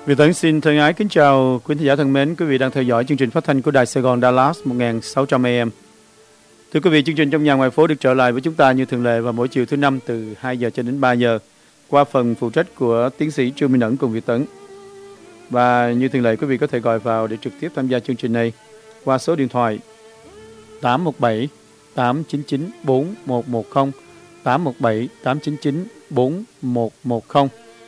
Việt Tấn xin thân ái kính chào quý thính giả thân mến, quý vị đang theo dõi chương trình phát thanh của Đài Sài Gòn Dallas 1600 AM. Thưa quý vị, chương trình Trong Nhà Ngoài Phố được trở lại với chúng ta như thường lệ vào mỗi chiều thứ Năm từ 2 giờ cho đến 3 giờ qua phần phụ trách của tiến sĩ Trương Minh Ẩn cùng Việt Tấn. Và như thường lệ, quý vị có thể gọi vào để trực tiếp tham gia chương trình này qua số điện thoại 817 899 4110, 817 899 4110.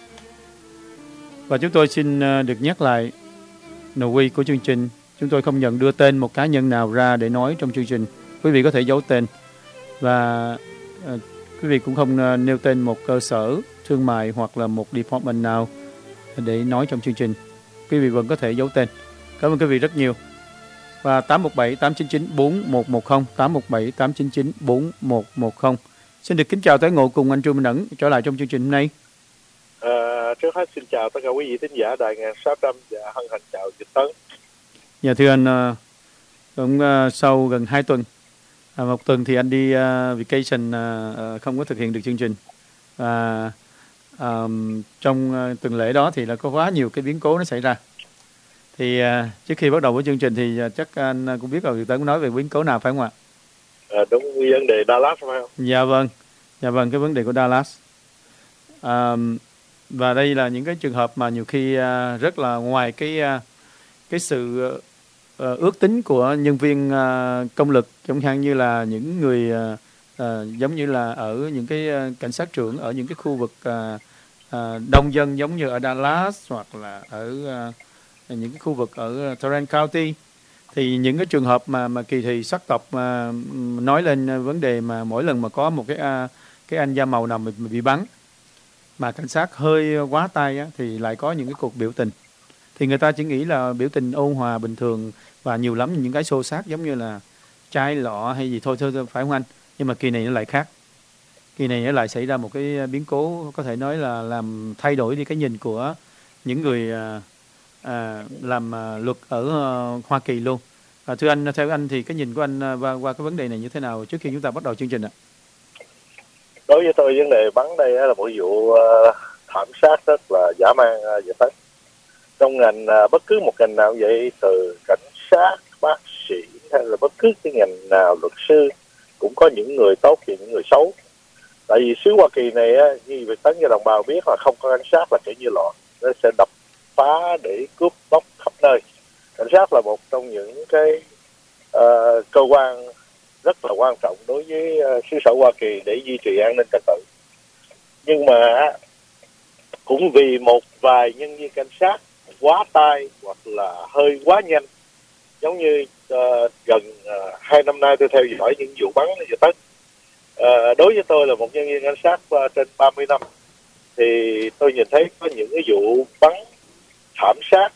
Và chúng tôi xin được nhắc lại nội quy của chương trình. Chúng tôi không nhận đưa tên một cá nhân nào ra để nói trong chương trình. Quý vị có thể giấu tên. Và quý vị cũng không nêu tên một cơ sở thương mại hoặc là một department nào để nói trong chương trình. Quý vị vẫn có thể giấu tên. Cảm ơn quý vị rất nhiều. Và 817-899-4110, 817-899-4110. Xin được kính chào tái ngộ cùng anh Trương Minh Ẩn trở lại trong chương trình hôm nay. Trước hết xin chào tất cả quý vị thính giả Đài 1600 và hân hạnh chào Việt Tấn. Dạ thưa anh, cũng sau gần 2 tuần, một tuần thì anh đi vacation, không có thực hiện được chương trình. Và trong tuần lễ đó thì là có quá nhiều cái biến cố nó xảy ra. Thì trước khi bắt đầu với chương trình thì chắc anh cũng biết rồi, Việt Tấn nói về biến cố nào phải không ạ? Đúng vấn đề Dallas phải không? Dạ vâng, cái vấn đề của Dallas. Và đây là những cái trường hợp mà nhiều khi rất là ngoài cái sự ước tính của nhân viên công lực, chẳng hạn như là những người giống như là ở những cái cảnh sát trưởng ở những cái khu vực đông dân giống như ở Dallas hoặc là ở những cái khu vực ở Tarrant County, thì những cái trường hợp mà kỳ thị sắc tộc nói lên vấn đề mà mỗi lần mà có một cái anh da màu nào bị bắn mà cảnh sát hơi quá tay á, thì lại có những cái cuộc biểu tình. Thì người ta chỉ nghĩ là biểu tình ôn hòa bình thường và nhiều lắm những cái xô xát giống như là chai lọ hay gì thôi phải không anh? Nhưng mà kỳ này nó lại khác. Kỳ này nó lại xảy ra một cái biến cố có thể nói là làm thay đổi đi cái nhìn của những người làm luật ở Hoa Kỳ luôn. Thưa anh, theo anh thì cái nhìn của anh qua cái vấn đề này như thế nào trước khi chúng ta bắt đầu chương trình ạ? Đối với tôi vấn đề bắn đây là một vụ thảm sát rất là dã man Việt Tấn. Trong ngành bất cứ một ngành nào vậy, từ cảnh sát, bác sĩ hay là bất cứ cái ngành nào, luật sư, cũng có những người tốt và những người xấu. Tại vì xứ Hoa Kỳ này như Việt Tấn và đồng bào biết là không có cảnh sát là kẻ như loạn, nó sẽ đập phá để cướp bóc khắp nơi. Cảnh sát là một trong những cái cơ quan rất là quan trọng đối với xứ sở Hoa Kỳ để duy trì an ninh trật tự. Nhưng mà cũng vì một vài nhân viên cảnh sát quá tay hoặc là hơi quá nhanh, giống như gần 2 năm nay tôi theo dõi những vụ bắn ở Việt Tấn. Đối với tôi là một nhân viên cảnh sát trên 30 năm thì tôi nhìn thấy có những cái vụ bắn thảm sát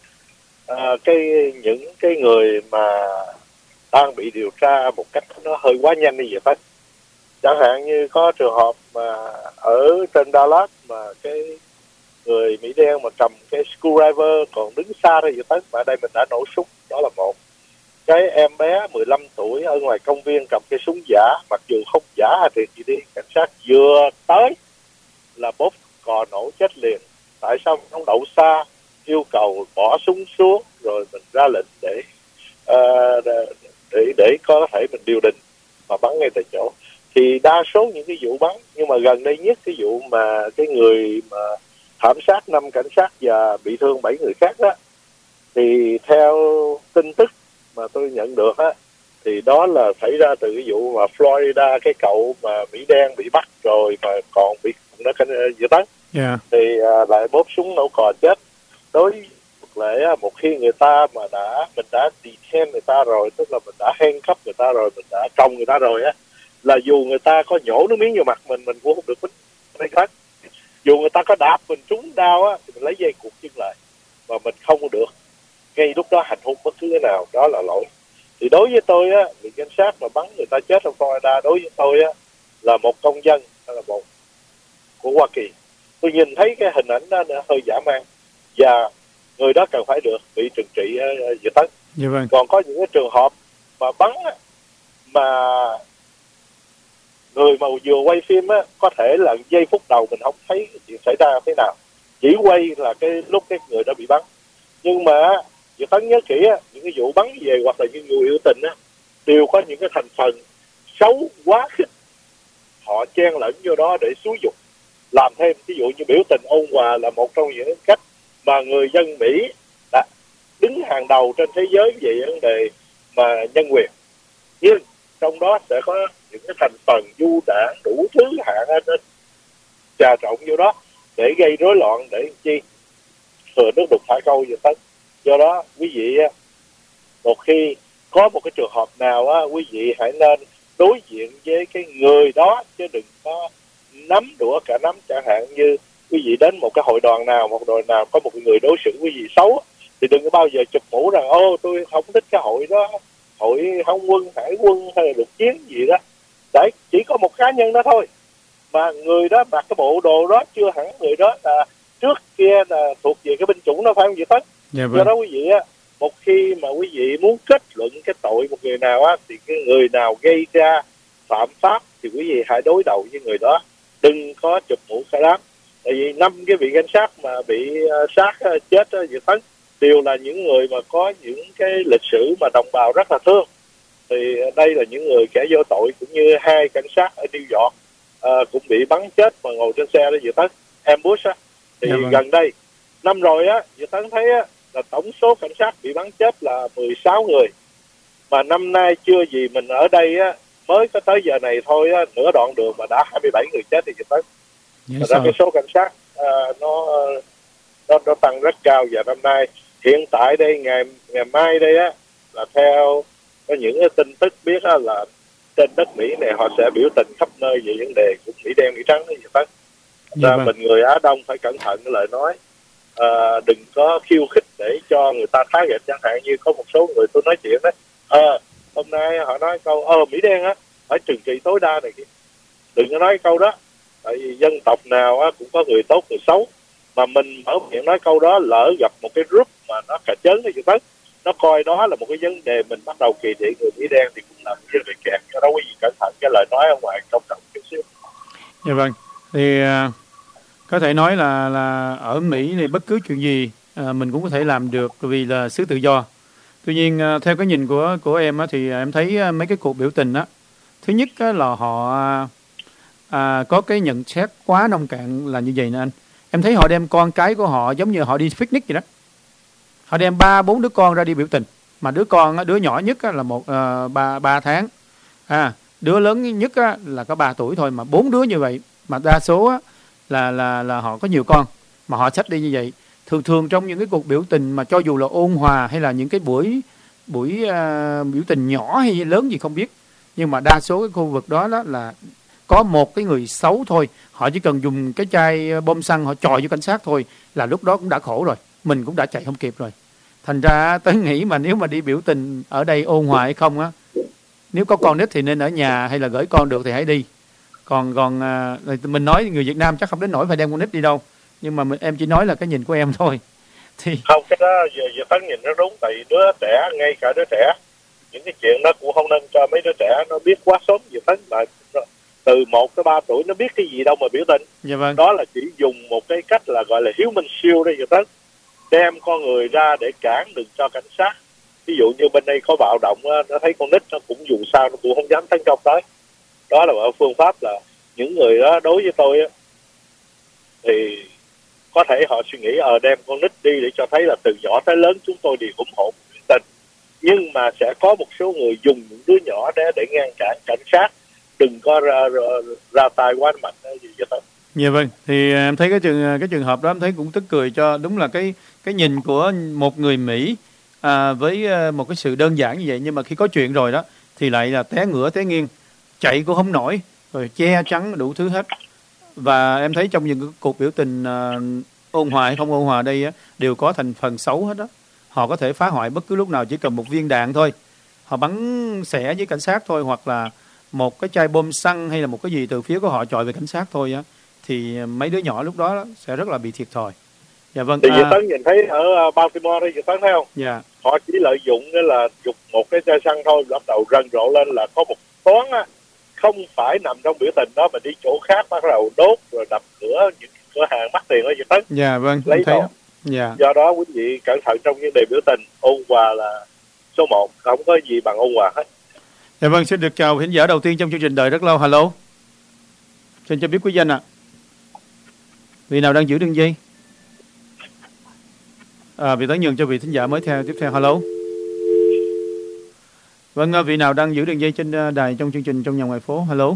những cái người mà đang bị điều tra một cách nó hơi quá nhanh như vậy. Chẳng hạn như có trường hợp mà ở trên Dallas mà cái người Mỹ đen mà cầm cái screwdriver còn đứng xa ra vậy tới, mà ở đây mình đã nổ súng, đó là một. Cái em bé 15 tuổi ở ngoài công viên cầm cái súng giả, mặc dù không giả thì gì đi, cảnh sát vừa tới là bóp cò nổ chết liền. Tại sao không đậu xa, yêu cầu bỏ súng xuống rồi mình ra lệnh để có thể mình điều đình mà bắn ngay tại chỗ. Thì đa số những cái vụ bắn, nhưng mà gần đây nhất cái vụ mà cái người mà thảm sát 5 cảnh sát và bị thương 7 người khác đó, thì theo tin tức mà tôi nhận được á, thì đó là xảy ra từ cái vụ mà Florida, cái cậu mà Mỹ đen bị bắt rồi mà còn bị nó dự tấn, thì lại bóp súng nổ cò chết. Đối với lệ một khi người ta mà mình đã detain người ta rồi, tức là mình đã handcuff người ta rồi, mình đã còng người ta rồi á, là dù người ta có nhổ nước miếng vào mặt mình cũng không được bính hết. Dù người ta có đạp mình trúng đau á, thì mình lấy dây cột chân lại, và mình không được ngay lúc đó hành hung bất cứ cái nào, đó là lỗi. Thì đối với tôi á, vị cảnh sát mà bắn người ta chết ở Florida, đối với tôi á là một công dân hay là một của Hoa Kỳ. Tôi nhìn thấy cái hình ảnh đó nó hơi dã man, và người đó cần phải được bị trừng trị dự tấn. Còn có những cái trường hợp mà bắn á, mà người mà vừa quay phim á, có thể là giây phút đầu mình không thấy chuyện xảy ra thế nào, chỉ quay là cái lúc cái người đó bị bắn. Nhưng mà Việt Tấn nhớ kỹ á, những cái vụ bắn về hoặc là những người biểu tình á, đều có những cái thành phần xấu quá khích, họ chen lẫn vô đó để xúi dục làm thêm. Ví dụ như biểu tình ôn hòa là một trong những cách mà người dân Mỹ đã đứng hàng đầu trên thế giới về vấn đề mà nhân quyền, nhưng trong đó sẽ có những cái thành phần du đảng đủ thứ hạng nên trà trộn vô đó để gây rối loạn, để chi thừa nước đục thả câu vậy tất. Do đó quý vị một khi có một cái trường hợp nào quý vị hãy nên đối diện với cái người đó, chứ đừng có nắm đũa cả nắm. Chẳng hạn như quý vị đến một cái hội đoàn nào, một đội nào có một người đối xử quý vị xấu, thì đừng có bao giờ chụp mũ rằng ô tôi không thích cái hội đó, hội không quân, hải quân hay là lục chiến gì đó. Đấy, chỉ có một cá nhân đó thôi, mà người đó mặc cái bộ đồ đó chưa hẳn người đó là trước kia là thuộc về cái binh chủng đó, phải không vậy Tất? Dạ vâng. Do đó quý vị một khi mà quý vị muốn kết luận cái tội một người nào thì cái người nào gây ra phạm pháp thì quý vị hãy đối đầu với người đó, đừng có chụp mũ cả đám. Tại vì 5 cái vị cảnh sát mà bị sát chết Việt Tấn đều là những người mà có những cái lịch sử mà đồng bào rất là thương. Thì đây là những người kẻ vô tội, cũng như 2 cảnh sát ở New York cũng bị bắn chết mà ngồi trên xe đó Việt Tấn, ambush thì gần đây năm rồi Việt Tấn thấy là tổng số cảnh sát bị bắn chết là 16 người, mà năm nay chưa gì mình ở đây mới có tới giờ này thôi nửa đoạn đường mà đã 27 người chết thì Việt Tấn. Ra cái số cảnh sát nó tăng rất cao. Và năm nay hiện tại đây ngày mai đây là theo có những cái tin tức biết là trên đất Mỹ này họ sẽ biểu tình khắp nơi về vấn đề của Mỹ đen Mỹ trắng đó Việt Tấn. Ra mình người Á Đông phải cẩn thận cái lời nói, đừng có khiêu khích để cho người ta khá ghét. Chẳng hạn như có một số người tôi nói chuyện đó, hôm nay họ nói câu Mỹ đen phải trừng trị tối đa này kia. Đừng có nói câu đó, tại vì dân tộc nào cũng có người tốt người xấu, mà mình mở miệng nói câu đó lỡ gặp một cái group mà nó cà chớn cái gì đó, nó coi đó là một cái vấn đề mình bắt đầu kỳ thị người Mỹ đen thì cũng làm như người kẹt. Cho đó quý vị cẩn thận cái lời nói ở ngoài công cộng chút xíu. Dạ vâng, thì có thể nói là ở Mỹ thì bất cứ chuyện gì mình cũng có thể làm được vì là xứ tự do. Tuy nhiên theo cái nhìn của em thì em thấy mấy cái cuộc biểu tình thứ nhất là họ có cái nhận xét quá nông cạn là như vậy nè anh. Em thấy họ đem con cái của họ giống như họ đi picnic vậy đó. Họ đem 3-4 đứa con ra đi biểu tình, mà đứa nhỏ nhất là 3 tháng, đứa lớn nhất là có 3 tuổi thôi, mà 4 đứa như vậy, mà đa số là họ có nhiều con mà họ xách đi như vậy. Thường trong những cái cuộc biểu tình mà cho dù là ôn hòa hay là những cái buổi biểu tình nhỏ hay lớn gì không biết, nhưng mà đa số cái khu vực đó là có một cái người xấu thôi, họ chỉ cần dùng cái chai bom xăng họ chọi vô cảnh sát thôi là lúc đó cũng đã khổ rồi, mình cũng đã chạy không kịp rồi. Thành ra tới nghĩ mà nếu mà đi biểu tình ở đây ôn hòa hay không nếu có con nít thì nên ở nhà, hay là gửi con được thì hãy đi. Còn mình nói người Việt Nam chắc không đến nỗi phải đem con nít đi đâu, nhưng mà em chỉ nói là cái nhìn của em thôi. Thì không, cái đó giờ Tấn nhìn nó đúng. Tại đứa trẻ, ngay cả đứa trẻ, những cái chuyện đó cũng không nên cho mấy đứa trẻ nó biết quá sớm. Giờ Tấn là từ 1 tới 3 tuổi nó biết cái gì đâu mà biểu tình. Dạ vâng. Đó là chỉ dùng một cái cách là gọi là human shield đây Giờ Tấn, đem con người ra để cản đừng cho cảnh sát. Ví dụ như bên đây có bạo động, nó thấy con nít nó cũng dù sao nó cũng không dám tấn công tới. Đó là phương pháp là những người đó đối với tôi thì có thể họ suy nghĩ đem con nít đi để cho thấy là từ nhỏ tới lớn chúng tôi đều ủng hộ biểu tình. Nhưng mà sẽ có một số người dùng những đứa nhỏ để ngăn cản cảnh sát đừng có ra tay quá mạnh gì vậy thôi. Dạ vâng, thì em thấy cái trường hợp đó em thấy cũng tức cười cho. Đúng là cái nhìn của một người Mỹ với một cái sự đơn giản như vậy, nhưng mà khi có chuyện rồi đó thì lại là té ngửa té nghiêng, chạy cũng không nổi, rồi che chắn đủ thứ hết. Và em thấy trong những cuộc biểu tình ôn hòa hay không ôn hòa đây đều có thành phần xấu hết đó. Họ có thể phá hoại bất cứ lúc nào, chỉ cần một viên đạn thôi, họ bắn xẻ với cảnh sát thôi, hoặc là một cái chai bom xăng hay là một cái gì từ phía của họ chọi về cảnh sát thôi thì mấy đứa nhỏ lúc đó sẽ rất là bị thiệt thòi. Dạ vâng. Thì Tấn nhìn thấy ở Baltimore đây, Tấn thấy không? Dạ. Họ chỉ lợi dụng cái là dục một cái chai xăng thôi, bắt đầu rần rộ lên là có một toán không phải nằm trong biểu tình đó mà đi chỗ khác bắt đầu đốt rồi đập cửa những cửa hàng mắc tiền đó Việt Tấn. Dạ vâng, Lấy em thấy đồ. đó. Dạ. Do đó quý vị cẩn thận trong vấn đề biểu tình, ôn hòa là số 1, không có gì bằng ôn hòa hết. Dạ vâng, xin được chào khán giả đầu tiên trong chương trình Đợi Rất Lâu. Hello. Xin cho biết quý danh ạ. Vị nào đang giữ đường dây? Vị Tấn nhường cho vị thính giả mới tiếp theo. Hello. Vâng, vị nào đang giữ đường dây trên đài trong chương trình Trong Nhà Ngoài Phố? Hello.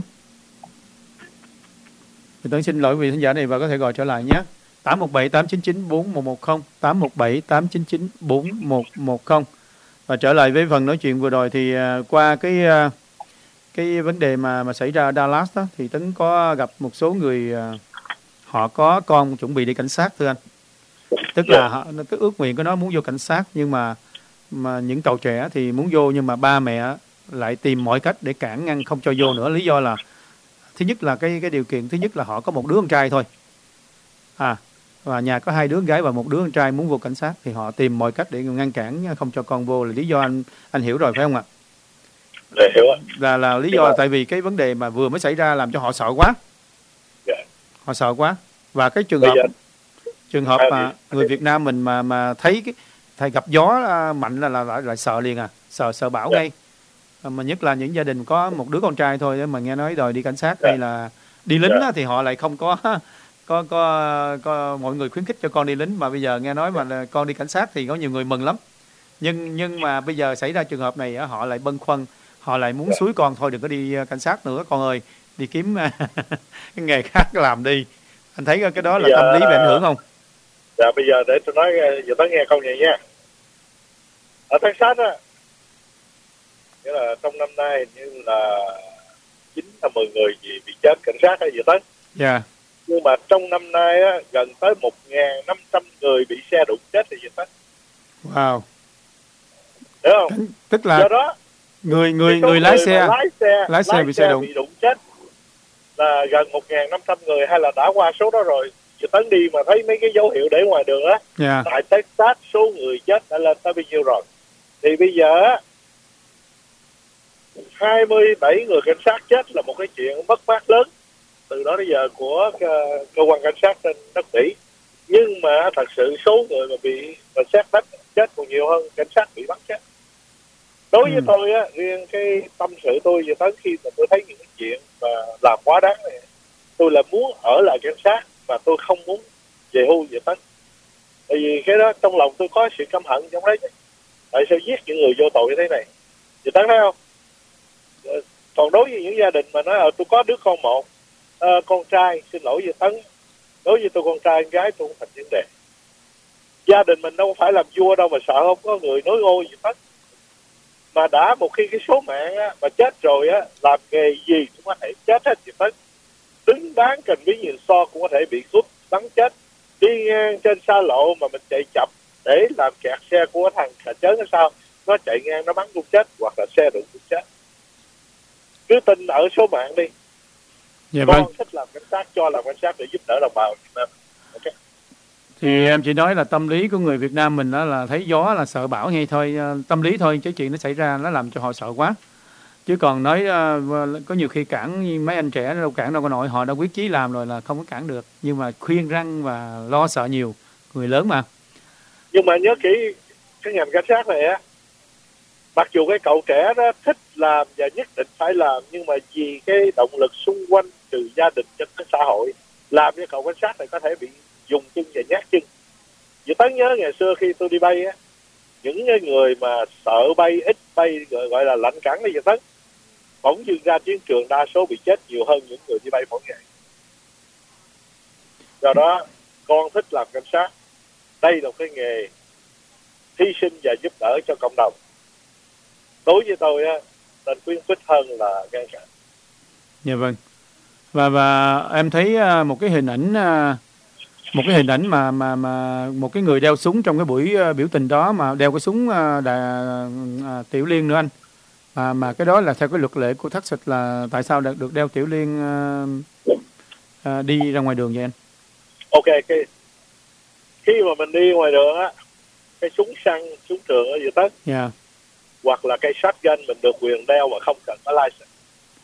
Vị Tấn xin lỗi vị thính giả này và có thể gọi trở lại nhé. 817-899-4110, 817-899-4110. Và trở lại với phần nói chuyện vừa rồi thì qua cái vấn đề mà xảy ra ở Dallas đó, thì Tấn có gặp một số người họ có con chuẩn bị đi cảnh sát, thưa anh. Tức là cái ước nguyện của nó muốn vô cảnh sát, nhưng mà những cậu trẻ thì muốn vô, nhưng mà ba mẹ lại tìm mọi cách để cản ngăn không cho vô nữa. Lý do là thứ nhất là cái điều kiện thứ nhất là họ có một đứa con trai thôi, và nhà có 2 đứa con gái và một đứa con trai muốn vô cảnh sát, thì họ tìm mọi cách để ngăn cản không cho con vô, là lý do anh hiểu rồi phải không ạ? Để hiểu là lý do là tại vì cái vấn đề mà vừa mới xảy ra làm cho họ sợ quá. Họ sợ quá. Và cái trường hợp mà người Việt Nam mình mà thấy cái thầy gặp gió mạnh là lại sợ liền sợ bão ngay. Mà nhất là những gia đình có một đứa con trai thôi, mà nghe nói đòi đi cảnh sát hay là đi lính thì họ lại không có mọi người khuyến khích cho con đi lính, mà bây giờ nghe nói mà con đi cảnh sát thì có nhiều người mừng lắm. Nhưng mà bây giờ xảy ra trường hợp này họ lại bâng khuâng, họ lại muốn xúi con thôi đừng có đi cảnh sát nữa con ơi, đi kiếm cái nghề khác làm đi. Anh thấy cái đó là tâm lý bị ảnh hưởng không? Dạ, bây giờ để tôi nói giờ tới nghe câu này nha. Ở Texas á, nghĩa là trong năm nay như là 9 hay 10 người gì bị chết cảnh sát hay gì tới. Dạ. Nhưng mà trong năm nay á, gần tới 1.500 người bị xe đụng chết thì gì tới. Wow. Hiểu không? Tức là do đó người lái xe bị xe đụng bị đụng chết là gần 1.500 người, hay là đã qua số đó rồi. Chị Tấn đi mà thấy mấy cái dấu hiệu để ngoài đường á, tại Texas số người chết đã lên tới bao nhiêu rồi. Thì bây giờ 27 người cảnh sát chết là một cái chuyện mất mát lớn từ đó đến giờ của cơ quan cảnh sát trên đất Mỹ. Nhưng mà thật sự số người mà bị xét đánh chết còn nhiều hơn cảnh sát bị bắn chết. Đối với tôi á, riêng cái tâm sự tôi về tới khi mà tôi thấy những cái chuyện mà làm quá đáng này, tôi là muốn ở lại cảnh sát mà tôi không muốn về hưu về tất. Tại vì cái đó trong lòng tôi có sự căm hận trong đấy. Tại sao giết những người vô tội như thế này? Chị Tấn thấy không? Còn đối với những gia đình mà nói tôi có đứa con một, con trai, xin lỗi về Tấn, đối với tôi con trai con gái tôi không thành vấn đề. Gia đình mình đâu phải làm vua đâu mà sợ không có người nối ngôi gì Tấn. Mà đã một khi cái số mạng á, mà chết rồi á, làm nghề gì cũng có thể chết hết chị Tấn. Đứng bán cần bí nhìn so cũng có thể bị cướp bắn chết. Đi ngang trên xa lộ mà mình chạy chậm để làm kẹt xe của thằng cảnh chớn ở sau, nó chạy ngang nó bắn cũng chết, hoặc là xe đụng cũng chết. Cứ tin ở số mạng đi. Dạ, con vâng. thích làm cảnh sát cho làm cảnh sát để giúp đỡ đồng bào Việt Nam. Okay. Thì em chỉ nói là tâm lý của người Việt Nam mình đó là thấy gió là sợ bão ngay thôi, tâm lý thôi, chứ chuyện nó xảy ra nó làm cho họ sợ quá. Chứ còn nói có nhiều khi cản mấy anh trẻ đâu cản đâu có nổi, họ đã quyết chí làm rồi là không có cản được. Nhưng mà khuyên răn và lo sợ nhiều, người lớn mà. Nhưng mà nhớ kỹ cái ngành cảnh sát này á, mặc dù cái cậu trẻ đó thích làm và nhất định phải làm, nhưng mà vì cái động lực xung quanh từ gia đình cho tới xã hội làm cho cậu cảnh sát này có thể bị dùng chân và nhát chân. Vì Tấn nhớ ngày xưa khi tôi đi bay á, những người mà sợ bay, ít bay, gọi là lạnh cẳng đấy, Tấn, bỗng dưng ra chiến trường đa số bị chết nhiều hơn những người đi bay mỗi ngày. Do đó con thích làm cảnh sát, đây là một cái nghề hy sinh và giúp đỡ cho cộng đồng. Đối với tôi á, nên khuyến khích hơn là ngăn cản. Dạ vâng. Và em thấy một cái hình ảnh mà một cái người đeo súng trong cái buổi biểu tình đó, mà đeo cái súng tiểu liên nữa anh. Mà cái đó là theo cái luật lệ của Texas, là tại sao được đeo tiểu liên đi ra ngoài đường vậy anh? Ok, khi mà mình đi ngoài đường á, cái súng săn, súng trường ở giữa tất, yeah, hoặc là cây shotgun mình được quyền đeo mà không cần có license.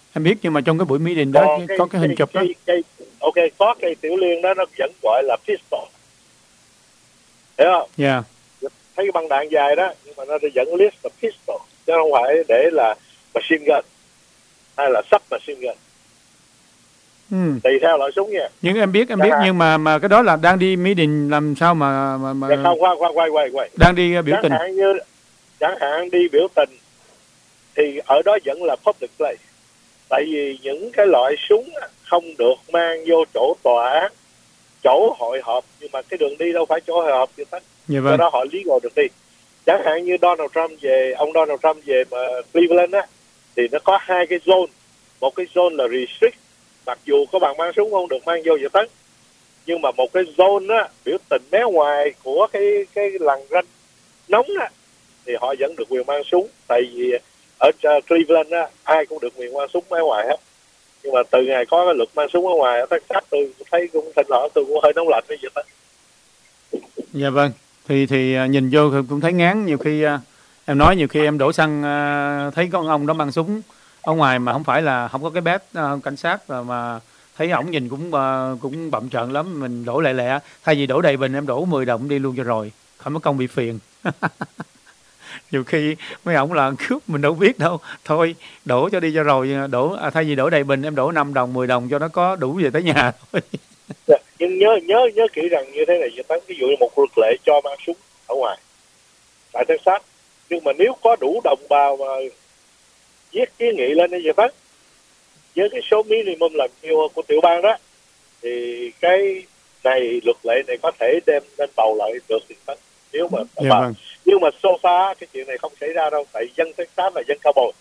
Em biết, nhưng mà trong cái buổi meeting đó Còn có cái hình chụp đó. ok, có cây tiểu liên đó nó vẫn gọi là pistol, hiểu không? Dạ. Thấy cái băng đạn dài đó, nhưng mà nó vẫn list là pistol, chứ không phải để là machine gun hay là submachine gun. Tùy theo loại súng nha. Nhưng em biết, nhưng mà cái đó là đang đi meeting, làm sao mà không, quay đang đi biểu tình. Chẳng hạn đi biểu tình thì ở đó vẫn là public place, tại vì những cái loại súng không được mang vô chỗ tòa án, chỗ hội họp, nhưng mà cái đường đi đâu phải chỗ hội họp như thế. Dạ, do đó họ legal được đi. Chẳng hạn như ông Donald Trump về mà Cleveland á, thì nó có hai cái zone. Một cái zone là restrict, mặc dù có bằng mang súng không được mang vô vậy tấn, nhưng mà một cái zone á, biểu tình mé ngoài của cái lằn ranh nóng á, thì họ vẫn được quyền mang súng. Tại vì ở Cleveland á, ai cũng được quyền mang súng mé ngoài hết. Nhưng mà từ ngày có cái luật mang súng ở ngoài ở Texas, tôi thấy cũng thỉnh thoảng tôi cũng hơi nóng lạnh vậy đó. Dạ vâng. Thì nhìn vô cũng thấy ngán. Nhiều khi em nói, nhiều khi em đổ xăng thấy con ông đó mang súng ở ngoài mà không phải là không có cái badge cảnh sát, mà thấy ổng nhìn cũng bậm trợn lắm. Mình đổ lẹ lẹ, thay vì đổ đầy bình em đổ 10 đồng đi luôn cho rồi, không có công bị phiền. Nhiều khi mấy ổng là cướp mình đâu biết đâu, thôi đổ cho đi cho rồi. Thay vì đổ đầy bình em đổ 5 đồng 10 đồng cho nó có đủ về tới nhà thôi. Nhưng nhớ kỹ rằng như thế này, ví dụ như một luật lệ cho mang súng ở ngoài tại Texas, nhưng mà nếu có đủ đồng bào mà viết kiến nghị lên như vậy, với cái số minimum làm nhiêu của tiểu bang đó, thì cái này luật lệ này có thể đem lên bầu lại được thì phải. Nếu mà vâng. Nhưng mà so far cái chuyện này không xảy ra đâu, tại dân Texas là dân cao bồi.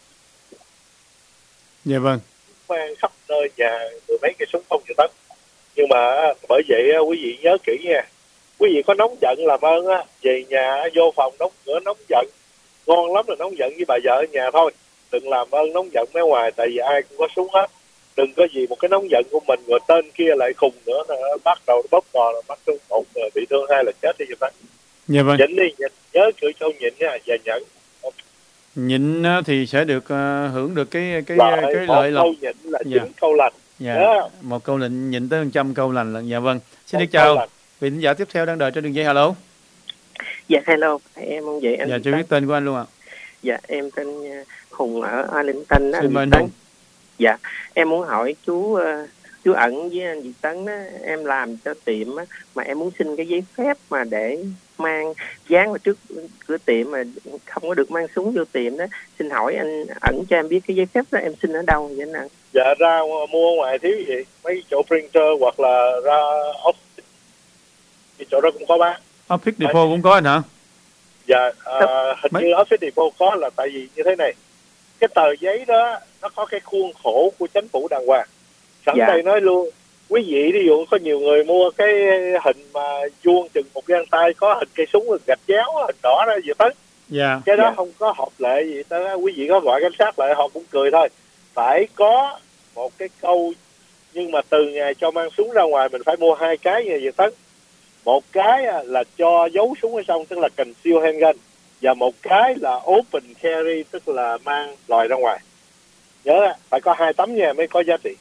Dạ vâng. Mang khắp nơi nhà mười mấy cây súng không chịu tấn. Nhưng mà bởi vậy quý vị nhớ kỹ nha, quý vị có nóng giận làm ơn á, về nhà vô phòng đóng cửa nóng giận, ngon lắm là nóng giận với bà vợ ở nhà thôi, đừng làm ơn nóng giận mấy ngoài, tại vì ai cũng có súng hết. Đừng có gì một cái nóng giận của mình rồi tên kia lại khùng nữa, nó bắt đầu nó bóp cò, là bắt một bị thương, hai là chết đi vậy đó. Dạ vâng. Nhịn đi, nhớ chữ châu nhịn nha, và nhẫn. Nhịn thì sẽ được hưởng được cái lợi lộc. Câu nhịn là 9 câu lành. Dạ. Một câu lệnh nhịn tới 100 câu lành là. Dạ vâng. Xin được chào vị thính giả tiếp theo đang đợi trên đường dây. Alo. Dạ hello, em không vậy anh. Dạ, chưa biết tên của anh luôn ạ. Dạ em tên Hùng ở Arlington đó. Xin mời anh Hùng. Dạ em muốn hỏi chú Ẩn với anh Việt Tấn đó, em làm cho tiệm á, mà em muốn xin cái giấy phép mà để mang dán vào trước cửa tiệm mà không có được mang súng vô tiệm đó. Xin hỏi anh Ẩn cho em biết cái giấy phép đó em xin ở đâu vậy anh Ẩn? Dạ ra mua ngoài thiếu gì, mấy chỗ printer hoặc là ra office, thì chỗ đó cũng có bán. Office Depot cũng có anh hả? Dạ hình như Office Depot có, là tại vì như thế này, cái tờ giấy đó nó có cái khuôn khổ của chính phủ đàng hoàng. Sẵn đây nói luôn, quý vị ví dụ có nhiều người mua cái hình mà vuông chừng một gang tay, có hình cây súng gạch chéo hình đỏ đó gì tới. Cái đó không có hợp lệ gì tới, quý vị có gọi cảnh sát lại họ cũng cười thôi. Phải có một cái câu, nhưng mà từ ngày cho mang súng ra ngoài mình phải mua hai cái như vậy Tấn. Một cái là cho giấu súng ở trong, tức là conceal handgun, và một cái là open carry, tức là mang lòi ra ngoài. Nhớ phải có 2 tấm nha mới có giá trị.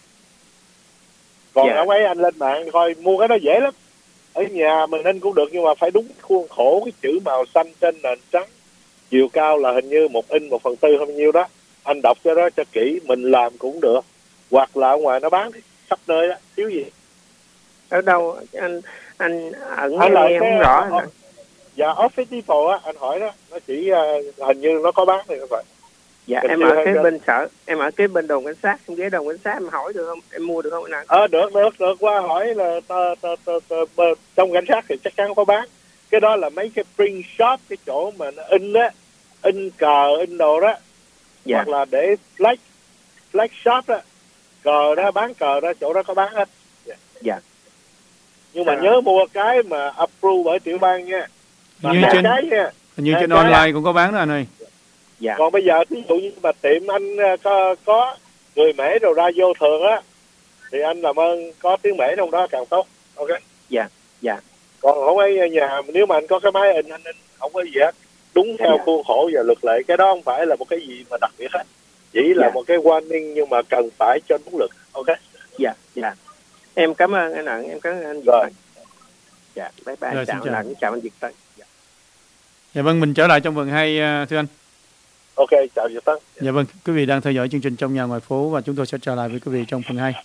Còn ở mấy anh lên mạng coi mua cái đó dễ lắm, ở nhà mình in cũng được, nhưng mà phải đúng khuôn khổ, cái chữ màu xanh trên nền trắng, chiều cao là hình như 1/4 không nhiêu đó. Anh đọc cho đó cho kỹ, mình làm cũng được, hoặc là ở ngoài nó bán khắp nơi đó, thiếu gì. Ở đâu anh Ẩn nghe không rõ. Dạ Office Depot á, anh hỏi đó, nó chỉ hình như nó có bán thì vậy. Dạ em ở cái bên sở, em ở cái bên đồn cảnh sát, em ghé đồn cảnh sát, em hỏi được không, em mua được không anh? Được qua hỏi là trong cảnh sát thì chắc chắn có bán. Cái đó là mấy cái print shop, cái chỗ mà nó in á, in cờ in đồ đó. Hoặc là để flag shop đó, cờ đó, bán cờ đó, chỗ đó có bán hết. Nhưng mà nhớ mua cái mà approve bởi tiểu bang nha. Như trên online cũng có bán đó anh ơi. Còn bây giờ ví dụ như mà tiệm anh có người Mễ rồi ra vô thường á, thì anh làm ơn có tiếng Mễ trong đó càng tốt. Ok. Còn không ấy nhà, nếu mà anh có cái máy in, anh không có gì hết, đúng theo khuôn khổ và luật lệ, cái đó không phải là một cái gì mà đặc biệt hết. Chỉ là Dạ. một cái warning nhưng mà cần phải cho nỗ lực. Ok. Dạ. Em cảm ơn anh Ẩn, em cảm ơn anh Việt Rồi. Tân. Dạ, bye bye. Rồi, xin Chào chào. anh Ẩn, chào anh Việt Tân. Dạ. Dạ vâng, mình trở lại trong phần 2 thưa anh. Ok, chào Việt Tân. Dạ vâng, quý vị đang theo dõi chương trình Trong Nhà Ngoài Phố và chúng tôi sẽ trở lại với quý vị trong phần 2.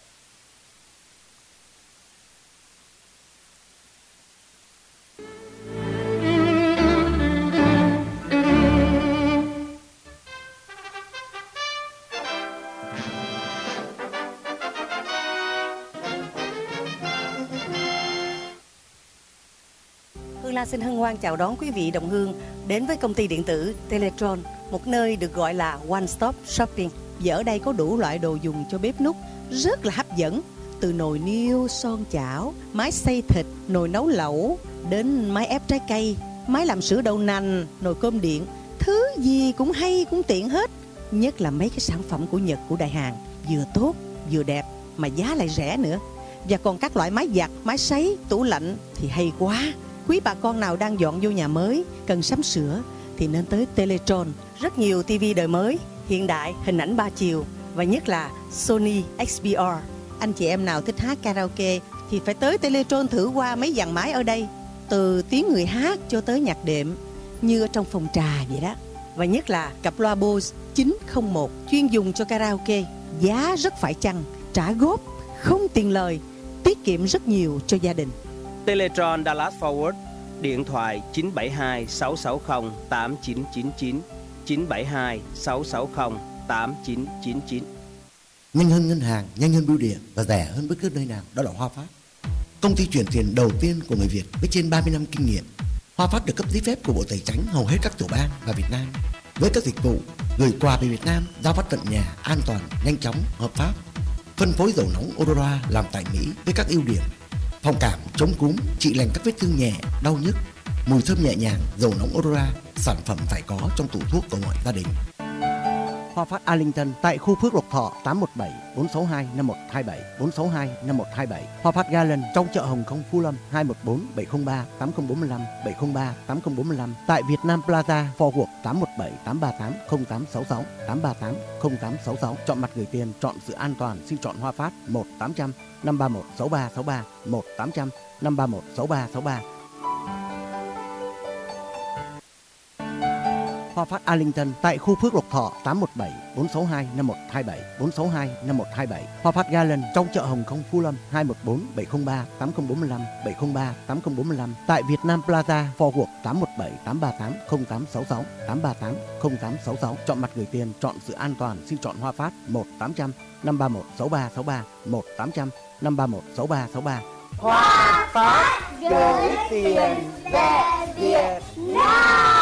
Hương Lan xin hân hoan chào đón quý vị đồng hương đến với công ty điện tử Teletron, một nơi được gọi là One Stop Shopping. Và ở đây có đủ loại đồ dùng cho bếp núc rất là hấp dẫn, từ nồi niêu, son chảo, máy xay thịt, nồi nấu lẩu, đến máy ép trái cây, máy làm sữa đậu nành, nồi cơm điện. Thứ gì cũng hay cũng tiện hết. Nhất là mấy cái sản phẩm của Nhật, của Đại Hàn, vừa tốt vừa đẹp mà giá lại rẻ nữa. Và còn các loại máy giặt, máy sấy, tủ lạnh thì hay quá. Quý bà con nào đang dọn vô nhà mới, cần sắm sửa thì nên tới Teletron. Rất nhiều TV đời mới, hiện đại, hình ảnh 3 chiều và nhất là Sony XPR. Anh chị em nào thích hát karaoke thì phải tới Teletron thử qua mấy dàn máy ở đây. Từ tiếng người hát cho tới nhạc đệm như ở trong phòng trà vậy đó. Và nhất là cặp loa Bose 901 chuyên dùng cho karaoke. Giá rất phải chăng, trả góp, không tiền lời, tiết kiệm rất nhiều cho gia đình. Teletron Dallas Forward, điện thoại 972 660 8999, 972 660 8999. Nhanh hơn ngân hàng, nhanh hơn bưu điện và rẻ hơn bất cứ nơi nào, đó là Hoa Phát. Công ty chuyển tiền đầu tiên của người Việt với trên 30 năm kinh nghiệm. Hoa Phát được cấp giấy phép của Bộ Tài chính hầu hết các tiểu bang và Việt Nam. Với các dịch vụ gửi quà về Việt Nam, giao phát tận nhà, an toàn, nhanh chóng, hợp pháp. Phân phối dầu nóng Aurora làm tại Mỹ với các ưu điểm: phòng cảm, chống cúm, trị lành các vết thương nhẹ, đau nhức, mùi thơm nhẹ nhàng. Dầu nóng Aurora, sản phẩm phải có trong tủ thuốc của mọi gia đình. Hoa Phát Arlington tại khu Phước Lộc Thọ 817 462 5127 462 5127. Hoa Phát Garland trong chợ Hồng Kông Phú Lâm 214 703 8045 703 8045. Tại Việt Nam Plaza Fort Worth 817 838 0866 838 0866. Chọn mặt gửi tiền, chọn sự an toàn, xin chọn Hoa Phát 1-800 531 6363 1-800 531 6363. Hoa Phát Arlington tại khu Phước Lộc Thọ 817 462 5127 462 5127. Hoa Phát Garland trong chợ Hồng Kông Phú Lâm 214 703 8045 703 8045. Tại Việt Nam Plaza Fort Worth 817 838 0866 838 0866. Chọn mặt gửi tiền, chọn sự an toàn, xin chọn Hoa Phát 1-800 531 6363 1-800 531 6363. Hoa Phát gửi tiền về Việt Nam.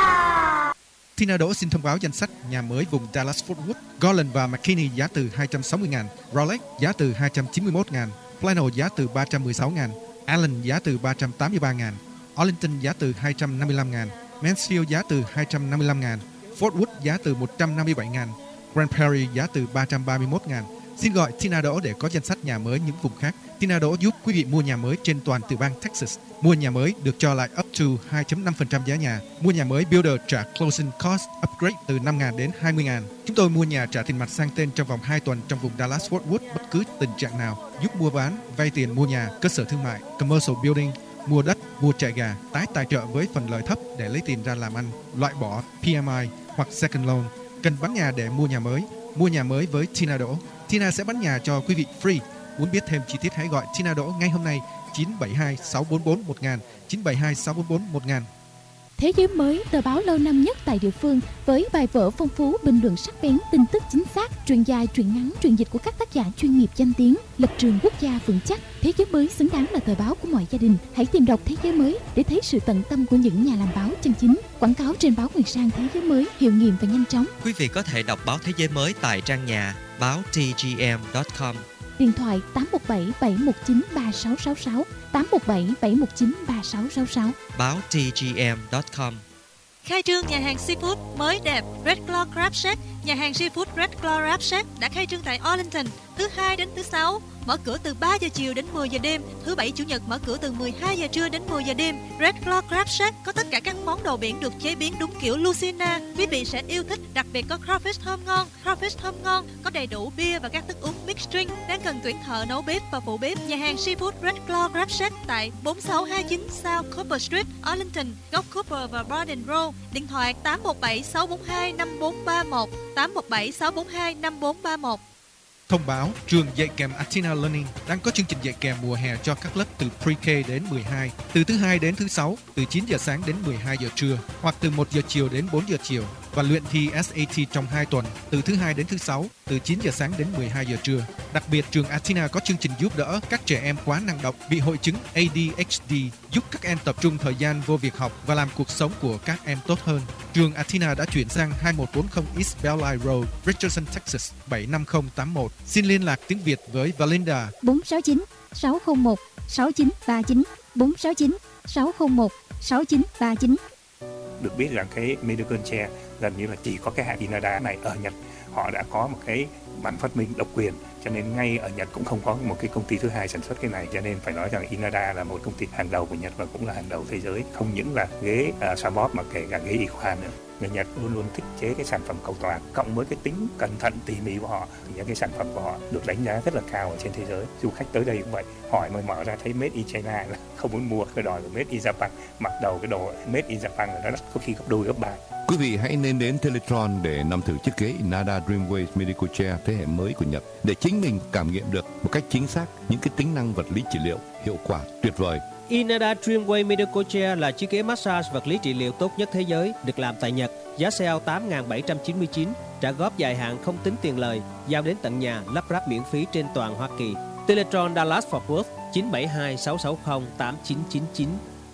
Tina Đỗ xin thông báo danh sách nhà mới vùng Dallas Fort Worth. Garland và McKinney giá từ 260.000, Rolex giá từ 291.000, Plano giá từ 316.000, Allen giá từ 383.000, Arlington giá từ 255.000, Mansfield giá từ 255.000, Fort Worth giá từ 157.000, Grand Prairie giá từ 331.000. Xin gọi Tina Đỗ để có danh sách nhà mới những vùng khác. Tina Đỗ giúp quý vị mua nhà mới trên toàn tiểu bang Texas. Mua nhà mới được cho lại up to 2.5% giá nhà. Mua nhà mới Builder trả closing cost upgrade từ 5.000 đến 20.000. Chúng tôi mua nhà trả tiền mặt sang tên trong vòng 2 tuần trong vùng Dallas Fort Worth bất cứ tình trạng nào. Giúp mua bán, vay tiền mua nhà, cơ sở thương mại, commercial building, mua đất, mua trại gà, tái tài trợ với phần lời thấp để lấy tiền ra làm ăn, loại bỏ PMI hoặc second loan. Cần bán nhà để mua nhà mới. Mua nhà mới với Tina Đỗ. Tina sẽ bán nhà cho quý vị free. Muốn biết thêm chi tiết hãy gọi Tina Đỗ ngay hôm nay 972 644 1000 972 644 1000. Thế giới mới, tờ báo lâu năm nhất tại địa phương với bài vở phong phú, bình luận sắc bén, tin tức chính xác, truyện dài, truyện ngắn, truyện dịch của các tác giả chuyên nghiệp danh tiếng, lập trường quốc gia vững chắc. Thế giới mới xứng đáng là tờ báo của mọi gia đình. Hãy tìm đọc Thế giới mới để thấy sự tận tâm của những nhà làm báo chân chính. Quảng cáo trên báo Nguyệt Sang Thế giới mới, hiệu nghiệm và nhanh chóng. Quý vị có thể đọc báo Thế giới mới tại trang nhà báo tgm.com. Điện thoại 817 719 3666, 817 719 3666. Báo tgm.com. Khai trương nhà hàng seafood mới đẹp Red Claw Crab Shack. Nhà hàng seafood Red Claw Crab Shack đã khai trương tại Arlington. thứ Hai đến thứ Sáu, mở cửa từ 3 giờ chiều đến 10 giờ đêm. Thứ Bảy Chủ nhật mở cửa từ 12 giờ trưa đến 10 giờ đêm. Red Claw Crab Shack có tất cả các món đồ biển được chế biến đúng kiểu Lucina. Quý vị sẽ yêu thích, đặc biệt có crawfish thơm ngon. Crawfish thơm ngon có đầy đủ bia và các thức uống mixed drink. Đang cần tuyển thợ nấu bếp và phụ bếp, nhà hàng Seafood Red Claw Crab Shack tại 4629 South Cooper Street, Arlington, góc Cooper và Borden Road. Điện thoại 817 642 5431, 817 642 5431. Thông báo, trường dạy kèm Athena Learning đang có chương trình dạy kèm mùa hè cho các lớp từ Pre-K đến 12, từ thứ Hai đến thứ Sáu, từ 9 giờ sáng đến 12 giờ trưa, hoặc từ 1 giờ chiều đến 4 giờ chiều, và luyện thi SAT trong 2 tuần, từ thứ Hai đến thứ Sáu, từ 9 giờ sáng đến 12 giờ trưa. Đặc biệt, trường Athena có chương trình giúp đỡ các trẻ em quá năng động bị hội chứng ADHD, giúp các em tập trung thời gian vô việc học và làm cuộc sống của các em tốt hơn. Trường Athena đã chuyển sang 2140 East Belle Isle Road, Richardson, Texas 75081. Xin liên lạc tiếng Việt với Valinda 469 601 6939, 469 601 6939. Được biết rằng cái medical chair gần như là chỉ có cái hãng Inada này ở Nhật. Họ đã có một cái bản phát minh độc quyền, cho nên ngay ở Nhật cũng không có một cái công ty thứ hai sản xuất cái này, cho nên phải nói rằng Inada là một công ty hàng đầu của Nhật và cũng là hàng đầu thế giới. Không những là ghế xoa bóp mà kể cả ghế y khoa nữa. Người Nhật luôn luôn thích chế cái sản phẩm cầu toàn, cộng với cái tính cẩn thận tỉ mỉ của họ, thì những cái sản phẩm của họ được đánh giá rất là cao ở trên thế giới. Du khách tới đây cũng vậy, hỏi mới mở ra thấy Made in China là không muốn mua, cái đòi Made in Japan, mặc đầu cái đồ Made in Japan là nó đắt có khi gấp đôi gấp ba. Quý vị hãy nên đến Teletron để nằm thử chiếc ghế Inada Dreamwave Medical Chair thế hệ mới của Nhật để chính mình cảm nghiệm được một cách chính xác những cái tính năng vật lý trị liệu hiệu quả tuyệt vời. Inada Dreamwave Medical Chair là chiếc ghế massage vật lý trị liệu tốt nhất thế giới, được làm tại Nhật. Giá sale 8.799, trả góp dài hạn không tính tiền lời, giao đến tận nhà, lắp ráp miễn phí trên toàn Hoa Kỳ. Teletron Dallas Fort Worth 972 660 8999.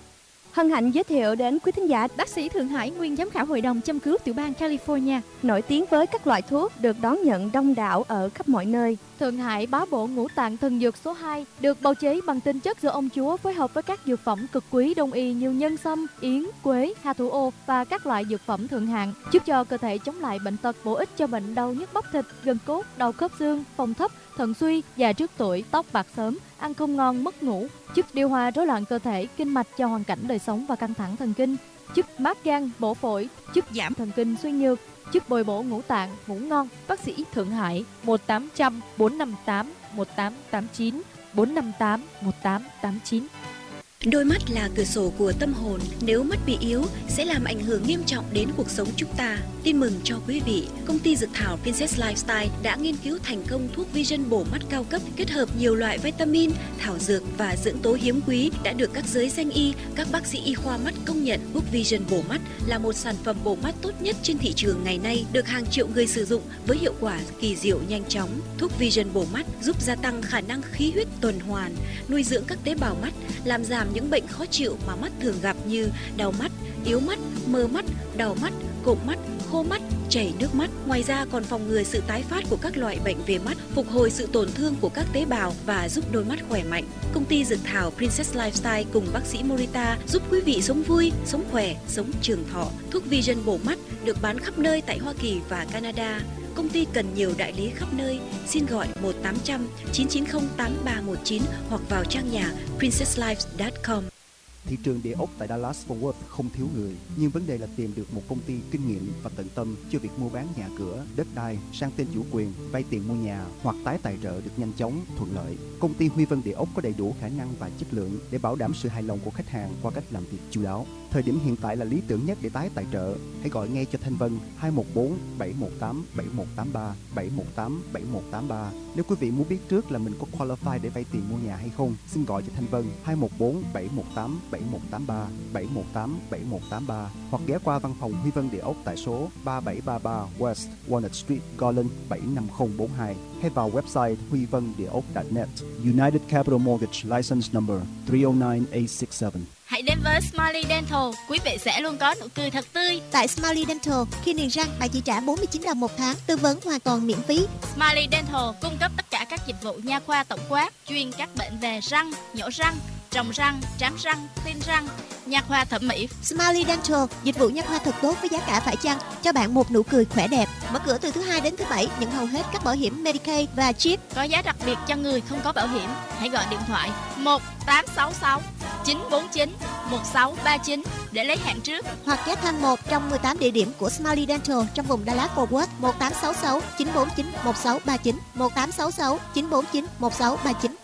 Hân hạnh giới thiệu đến quý thính giả bác sĩ Thượng Hải, nguyên giám khảo hội đồng châm cứu tiểu bang California, nổi tiếng với các loại thuốc được đón nhận đông đảo ở khắp mọi nơi. Thượng Hải bá bộ ngũ tạng thần dược số 2, được bào chế bằng tinh chất do ông chúa phối hợp với các dược phẩm cực quý đông y như nhân sâm, yến, quế, hà thủ ô và các loại dược phẩm thượng hạng, giúp cho cơ thể chống lại bệnh tật, bổ ích cho bệnh đau nhức bắp thịt, gân cốt, đau khớp xương, phong thấp, thận suy, già trước tuổi, tóc bạc sớm, ăn không ngon, mất ngủ, giúp điều hòa rối loạn cơ thể, kinh mạch cho hoàn cảnh đời sống và căng thẳng thần kinh, giúp mát gan, bổ phổi, giúp giảm thần kinh suy nhược, giúp bồi bổ ngũ tạng, ngủ ngon. Bác sĩ Thượng Hải 1800 458 1889 458 1889. Đôi mắt là cửa sổ của tâm hồn, nếu mắt bị yếu sẽ làm ảnh hưởng nghiêm trọng đến cuộc sống chúng ta. Tin mừng cho quý vị, công ty dược thảo Princess Lifestyle đã nghiên cứu thành công thuốc Vision bổ mắt cao cấp kết hợp nhiều loại vitamin, thảo dược và dưỡng tố hiếm quý đã được các giới danh y, các bác sĩ y khoa mắt công nhận. Thuốc Vision bổ mắt là một sản phẩm bổ mắt tốt nhất trên thị trường ngày nay, được hàng triệu người sử dụng với hiệu quả kỳ diệu nhanh chóng. Thuốc Vision bổ mắt giúp gia tăng khả năng khí huyết tuần hoàn, nuôi dưỡng các tế bào mắt, làm giảm những bệnh khó chịu mà mắt thường gặp như đau mắt, yếu mắt, mờ mắt, đau mắt, cộm mắt, khô mắt, chảy nước mắt. Ngoài ra còn phòng ngừa sự tái phát của các loại bệnh về mắt, phục hồi sự tổn thương của các tế bào và giúp đôi mắt khỏe mạnh. Công ty dược thảo Princess Lifestyle cùng bác sĩ Morita giúp quý vị sống vui, sống khỏe, sống trường thọ. Thuốc Vision bổ mắt được bán khắp nơi tại Hoa Kỳ và Canada. Công ty cần nhiều đại lý khắp nơi. Xin gọi 1-800-990-8319 hoặc vào trang nhà princesslife.com. Thị trường địa ốc tại Dallas Fort Worth không thiếu người, nhưng vấn đề là tìm được một công ty kinh nghiệm và tận tâm cho việc mua bán nhà cửa, đất đai, sang tên chủ quyền, vay tiền mua nhà hoặc tái tài trợ được nhanh chóng, thuận lợi. Công ty Huy Vân Địa ốc có đầy đủ khả năng và chất lượng để bảo đảm sự hài lòng của khách hàng qua cách làm việc chu đáo. Thời điểm hiện tại là lý tưởng nhất để tái tài trợ. Hãy gọi ngay cho Thanh Vân 214 718 7183 718 7183. Nếu quý vị muốn biết trước là mình có qualify để vay tiền mua nhà hay không, xin gọi cho Thanh Vân 214 718 7183 718 7183 hoặc ghé qua văn phòng Huy Vân Địa ốc tại số 3733 West Walnut Street, Garland 75042 hay vào website huivândeok.net. United Capital Mortgage License Number 309867. Hãy đến với Smiley Dental, quý vị sẽ luôn có nụ cười thật tươi. Tại Smiley Dental, khi niềng răng bạn chỉ trả 49 đồng một tháng, tư vấn hoàn toàn miễn phí. Smiley Dental cung cấp tất cả các dịch vụ nha khoa tổng quát, chuyên các bệnh về răng, nhổ răng, trồng răng, trám răng, clean răng, nha khoa thẩm mỹ. Smiley Dental, dịch vụ nha khoa thật tốt với giá cả phải chăng, cho bạn một nụ cười khỏe đẹp. Mở cửa từ thứ Hai đến thứ Bảy, nhận hầu hết các bảo hiểm Medicaid và CHIP. Có giá đặc biệt cho người không có bảo hiểm. Hãy gọi điện thoại 1866 949 1639 để lấy hẹn trước, hoặc ghé thăm một trong 18 địa điểm của Smiley Dental trong vùng Dallas Fort Worth. 1866 949 1639 1866 949 1639.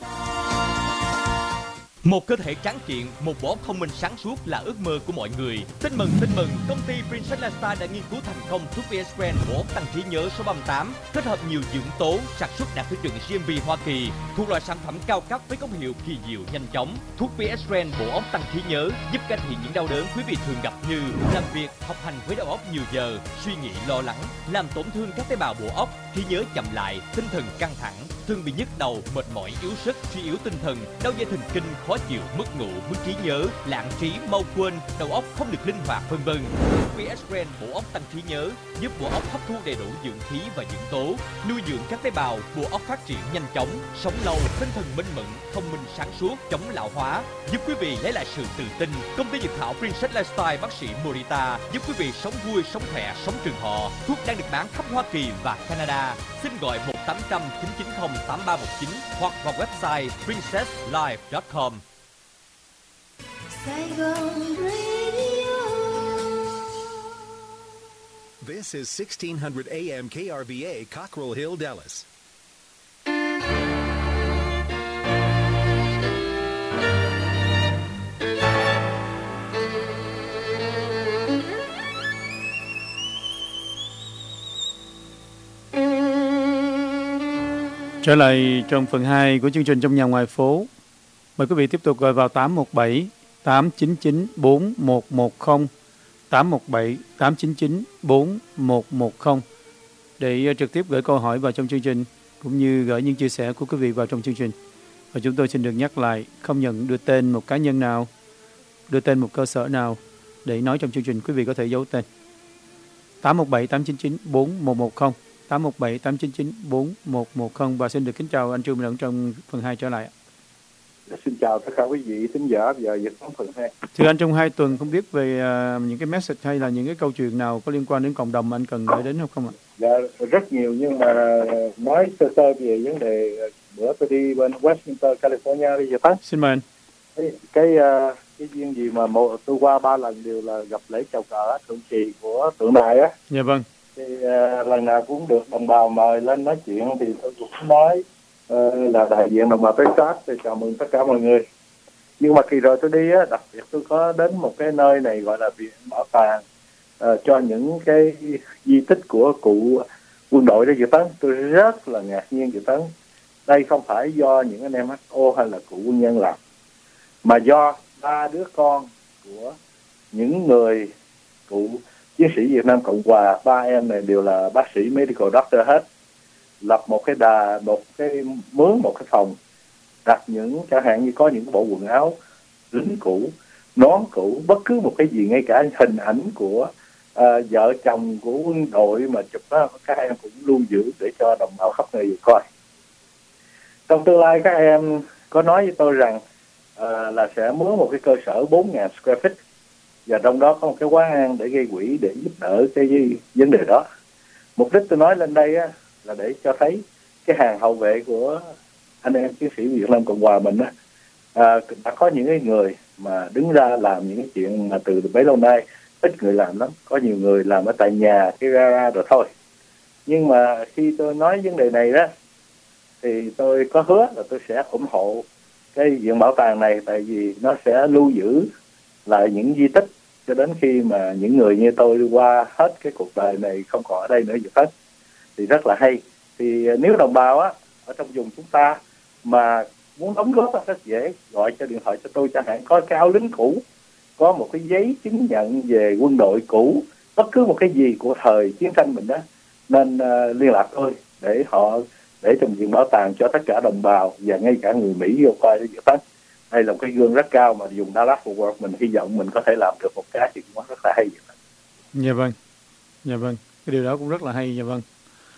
Một cơ thể tráng kiện, một bộ óc thông minh sáng suốt là ước mơ của mọi người. Tin mừng, công ty Princess Lifestyle đã nghiên cứu thành công thuốc PS Brand bộ óc tăng trí nhớ số 38, kết hợp nhiều dưỡng tố, sản xuất đạt tiêu chuẩn GMP Hoa Kỳ, thuộc loại sản phẩm cao cấp với công hiệu kỳ diệu nhanh chóng. Thuốc PS Brand bộ óc tăng trí nhớ giúp cải thiện những đau đớn quý vị thường gặp như làm việc, học hành với đầu óc nhiều giờ, suy nghĩ lo lắng, làm tổn thương các tế bào bộ óc, trí nhớ chậm lại, tinh thần căng thẳng, thường bị nhức đầu, mệt mỏi, yếu sức, suy yếu tinh thần, đau dây thần kinh, khó chịu, mất ngủ, mất trí nhớ, lãng trí, mau quên, đầu óc không được linh hoạt, vân vân. PS Brand bộ óc tăng trí nhớ giúp bộ óc hấp thu đầy đủ dưỡng khí và dưỡng tố, nuôi dưỡng các tế bào, bộ óc phát triển nhanh chóng, sống lâu, tinh thần minh mẫn, thông minh sáng suốt, chống lão hóa, giúp quý vị lấy lại sự tự tin. Công ty dược thảo Princess Lifestyle bác sĩ Morita giúp quý vị sống vui, sống khỏe, sống trường thọ. Thuốc đang được bán khắp Hoa Kỳ và Canada. Xin gọi 1800 990 8319 hoặc vào website princesslife.com. This is 1600 AM KRVA, Cockrell Hill, Dallas. Trở lại trong phần 2 của chương trình Trong Nhà Ngoài Phố. Mời quý vị tiếp tục gọi vào 817 899 4110 817 899 4110 để trực tiếp gửi câu hỏi vào trong chương trình cũng như gửi những chia sẻ của quý vị vào trong chương trình. Và chúng tôi xin được nhắc lại, không nhận đưa tên một cá nhân nào, đưa tên một cơ sở nào để nói trong chương trình. Quý vị có thể giấu tên. 817 899 4110 817 899 4110. Và xin được kính chào anh Trương Minh Ẩn trong phần 2 trở lại. Xin chào tất cả quý vị thính giả. Bây giờ dịch phóng phần 2. Thưa anh, trong 2 tuần không biết về những cái message hay là những cái câu chuyện nào có liên quan đến cộng đồng mà anh cần gửi đến không ạ? Dạ, rất nhiều, nhưng mà nói sơ sơ về vấn đề bữa tôi đi bên Westminster, California đi giờ tắt. Xin mời anh. Cái duyên gì mà tôi qua 3 lần đều là gặp lễ chào cờ thượng trì của tượng đài á. Dạ vâng. Thì lần nào cũng được đồng bào mời lên nói chuyện thì tôi cũng nói là đại diện đồng bào Texas thì chào mừng tất cả mọi người. Nhưng mà kỳ rồi tôi đi á, đặc biệt tôi có đến một cái nơi này gọi là viện bảo tàng cho những cái di tích của cụ quân đội đó Dự Tấn. Tôi rất là ngạc nhiên Dự Tấn. Đây không phải do những anh em HO hay là cụ quân nhân làm, mà do 3 đứa con của những người cụ chiến sĩ Việt Nam Cộng Hòa. 3 em này đều là bác sĩ medical doctor hết. Lập một cái mướn một cái phòng, đặt những chẳng hạn như có những bộ quần áo lính cũ, nón cũ, bất cứ một cái gì, ngay cả hình ảnh của vợ chồng của quân đội mà chụp đó, các em cũng lưu giữ để cho đồng bào khắp nơi coi. Trong tương lai các em có nói với tôi rằng là sẽ mướn một cái cơ sở 4.000 square feet, và trong đó có một cái quán ăn để gây quỹ để giúp đỡ cái vấn đề đó. Mục đích tôi nói lên đây á, là để cho thấy cái hàng hậu vệ của anh em chiến sĩ Việt Nam Cộng Hòa mình á, đã có những cái người mà đứng ra làm những cái chuyện mà từ bấy lâu nay ít người làm lắm. Có nhiều người làm ở tại nhà, cái gara rồi thôi. Nhưng mà khi tôi nói vấn đề này đó thì tôi có hứa là tôi sẽ ủng hộ cái viện bảo tàng này, tại vì nó sẽ lưu giữ lại những di tích cho đến khi mà những người như tôi qua hết cái cuộc đời này không còn ở đây nữa hết. Thì rất là hay. Thì nếu đồng bào á ở trong vùng chúng ta mà muốn đóng góp rất dễ, gọi cho điện thoại cho tôi chẳng hạn, có cái áo lính cũ, có một cái giấy chứng nhận về quân đội cũ, bất cứ một cái gì của thời chiến tranh mình đó, nên liên lạc tôi để trong viện bảo tàng cho tất cả đồng bào và ngay cả người Mỹ vô coi để dự tách. Đây là một cái gương rất cao mà dùng Dallas Fort Worth mình hy vọng mình có thể làm được một cái chuyện rất là hay. Dạ vâng, dạ vâng, cái điều đó cũng rất là hay. Dạ vâng.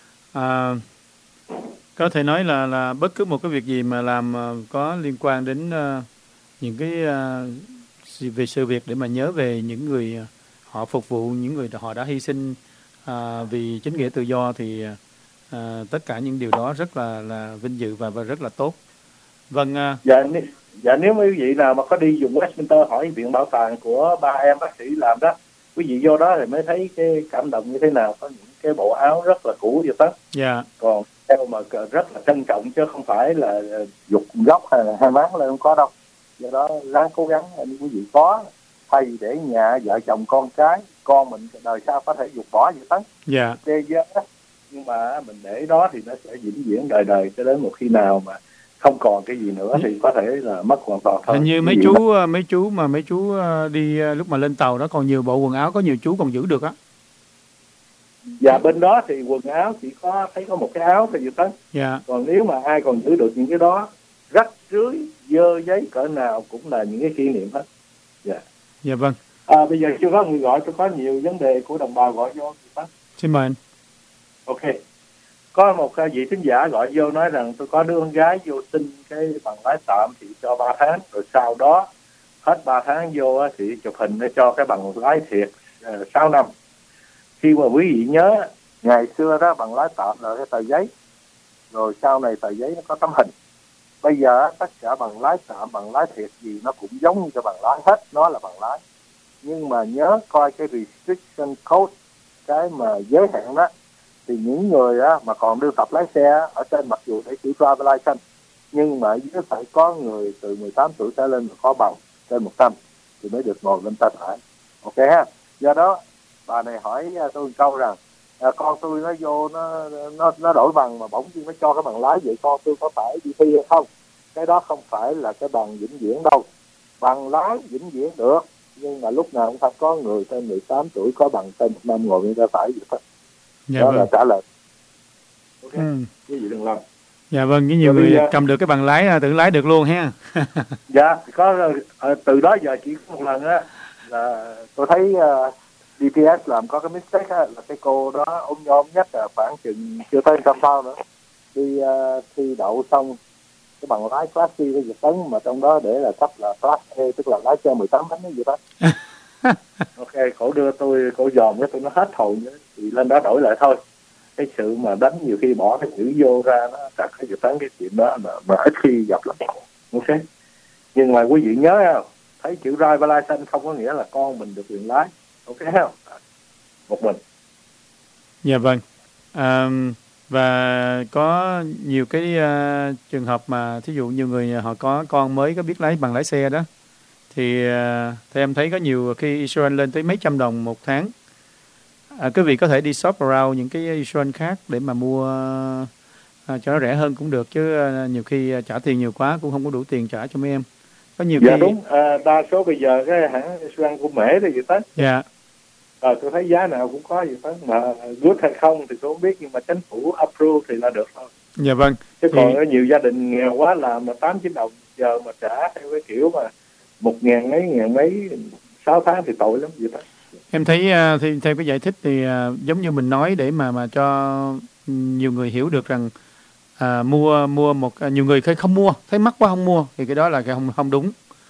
Có thể nói là bất cứ một cái việc gì mà làm có liên quan đến những cái về sự việc để mà nhớ về những người họ phục vụ, những người họ đã hy sinh vì chính nghĩa tự do, thì tất cả những điều đó rất là vinh dự và rất là tốt. Vâng. Dạ, nếu quý vị nào mà có đi dùng Westminster hỏi viện bảo tàng của ba em bác sĩ làm đó, quý vị vô đó thì mới thấy cái cảm động như thế nào. Có những cái bộ áo rất là cũ vậy đó. Dạ. Còn theo mà rất là trân trọng, chứ không phải là giục góc hay là hai máng lên, không có đâu. Do đó ráng cố gắng anh quý vị có, thay vì để nhà vợ chồng con cái, con mình đời sau có thể giục bỏ vậy đó. Dạ. Nhưng mà mình để đó thì nó sẽ vĩnh viễn đời đời cho đến một khi nào mà không còn cái gì nữa thì có thể là mất hoàn toàn thôi. Hình như mấy chú đi lúc mà lên tàu đó còn nhiều bộ quần áo, có nhiều chú còn giữ được á. Dạ, bên đó thì quần áo chỉ có thấy có một cái áo thôi vậy đó. Dạ. Còn nếu mà ai còn giữ được những cái đó, rách rưới, dơ giấy cỡ nào cũng là những cái kỷ niệm hết. Dạ. Dạ vâng. Bây giờ chưa có người gọi, tôi có nhiều vấn đề của đồng bào gọi vô. Xin mời anh. Ok. Có một vị thính giả gọi vô nói rằng tôi có đứa con gái vô xin cái bằng lái tạm thì cho 3 tháng, rồi sau đó hết 3 tháng vô thì chụp hình để cho cái bằng lái thiệt 6 năm. Khi mà quý vị nhớ, ngày xưa đó bằng lái tạm là cái tờ giấy, rồi sau này tờ giấy nó có tấm hình. Bây giờ tất cả bằng lái tạm, bằng lái thiệt gì nó cũng giống như cái bằng lái hết, nó là bằng lái. Nhưng mà nhớ coi cái restriction code, cái mà giới hạn đó, thì những người mà còn đưa tập lái xe ở trên, mặc dù để chữ driver license, nhưng mà dưới phải có người từ 18 tuổi trở lên mà có bằng trên 100 thì mới được ngồi lên tay phải. Ok ha. Do đó bà này hỏi tôi một câu rằng con tôi nó vô nó đổi bằng mà bỗng nhiên nó cho cái bằng lái, vậy con tôi có phải đi thi hay không? Cái đó không phải là cái bằng vĩnh viễn đâu. Bằng lái vĩnh viễn được, nhưng mà lúc nào cũng phải có người trên 18 tuổi có bằng trên 1 năm ngồi bên tay phải vậy thôi. Dạ đó vâng. là trả lời. Ok. Quý vị đừng làm. Dạ vâng, với nhiều người cầm được cái bằng lái tự lái được luôn ha. Dạ, có từ đó giờ chỉ có một lần á là tôi thấy DPS làm có cái mistake á, là cái cô đó ôm nhôm nhất là khoảng chừng chưa tới 100 thao nữa, đi thi đậu xong cái bằng lái class C với Việt Tấn, mà trong đó để là cấp là class A, tức là lái xe 18 bánh vậy đó. Ok, cổ đưa tôi, cổ dòm cái tôi nó hết hồn nữa, thì lên đó đổi lại thôi. Cái sự mà đánh nhiều khi bỏ cái chữ vô ra nó thật cái Việt Tấn, cái chuyện đó mà ít khi gặp lắm. Ok, nhưng mà quý vị nhớ không, thấy chữ driver license không có nghĩa là con mình được quyền lái. Ok không? Một mình. Dạ vâng. Và có nhiều cái trường hợp mà thí dụ nhiều người họ có con mới có biết bằng lái xe đó, thì theo em thấy có nhiều khi insurance lên tới mấy trăm đồng một tháng. Quý vị có thể đi shop around những cái insurance khác để mà mua cho nó rẻ hơn cũng được, chứ nhiều khi trả tiền nhiều quá cũng không có đủ tiền trả cho mấy em. Có nhiều dạ khi... đúng, đa số bây giờ cái hãng insurance của Mễ thì vậy đó. Dạ. Tôi thấy giá nào cũng có vậy đó, mà good hay không thì tôi không biết, nhưng mà chính phủ approve thì là được thôi. Dạ vâng. Chứ còn có nhiều gia đình nghèo quá làm mà 8-9 đồng giờ mà trả theo cái kiểu mà 1.000 mấy 6 tháng thì tội lắm vậy đó. Em thấy thì theo cái giải thích thì giống như mình nói để mà cho nhiều người hiểu được rằng mua nhiều người không mua, thấy mắc quá không mua, thì cái đó là cái không đúng.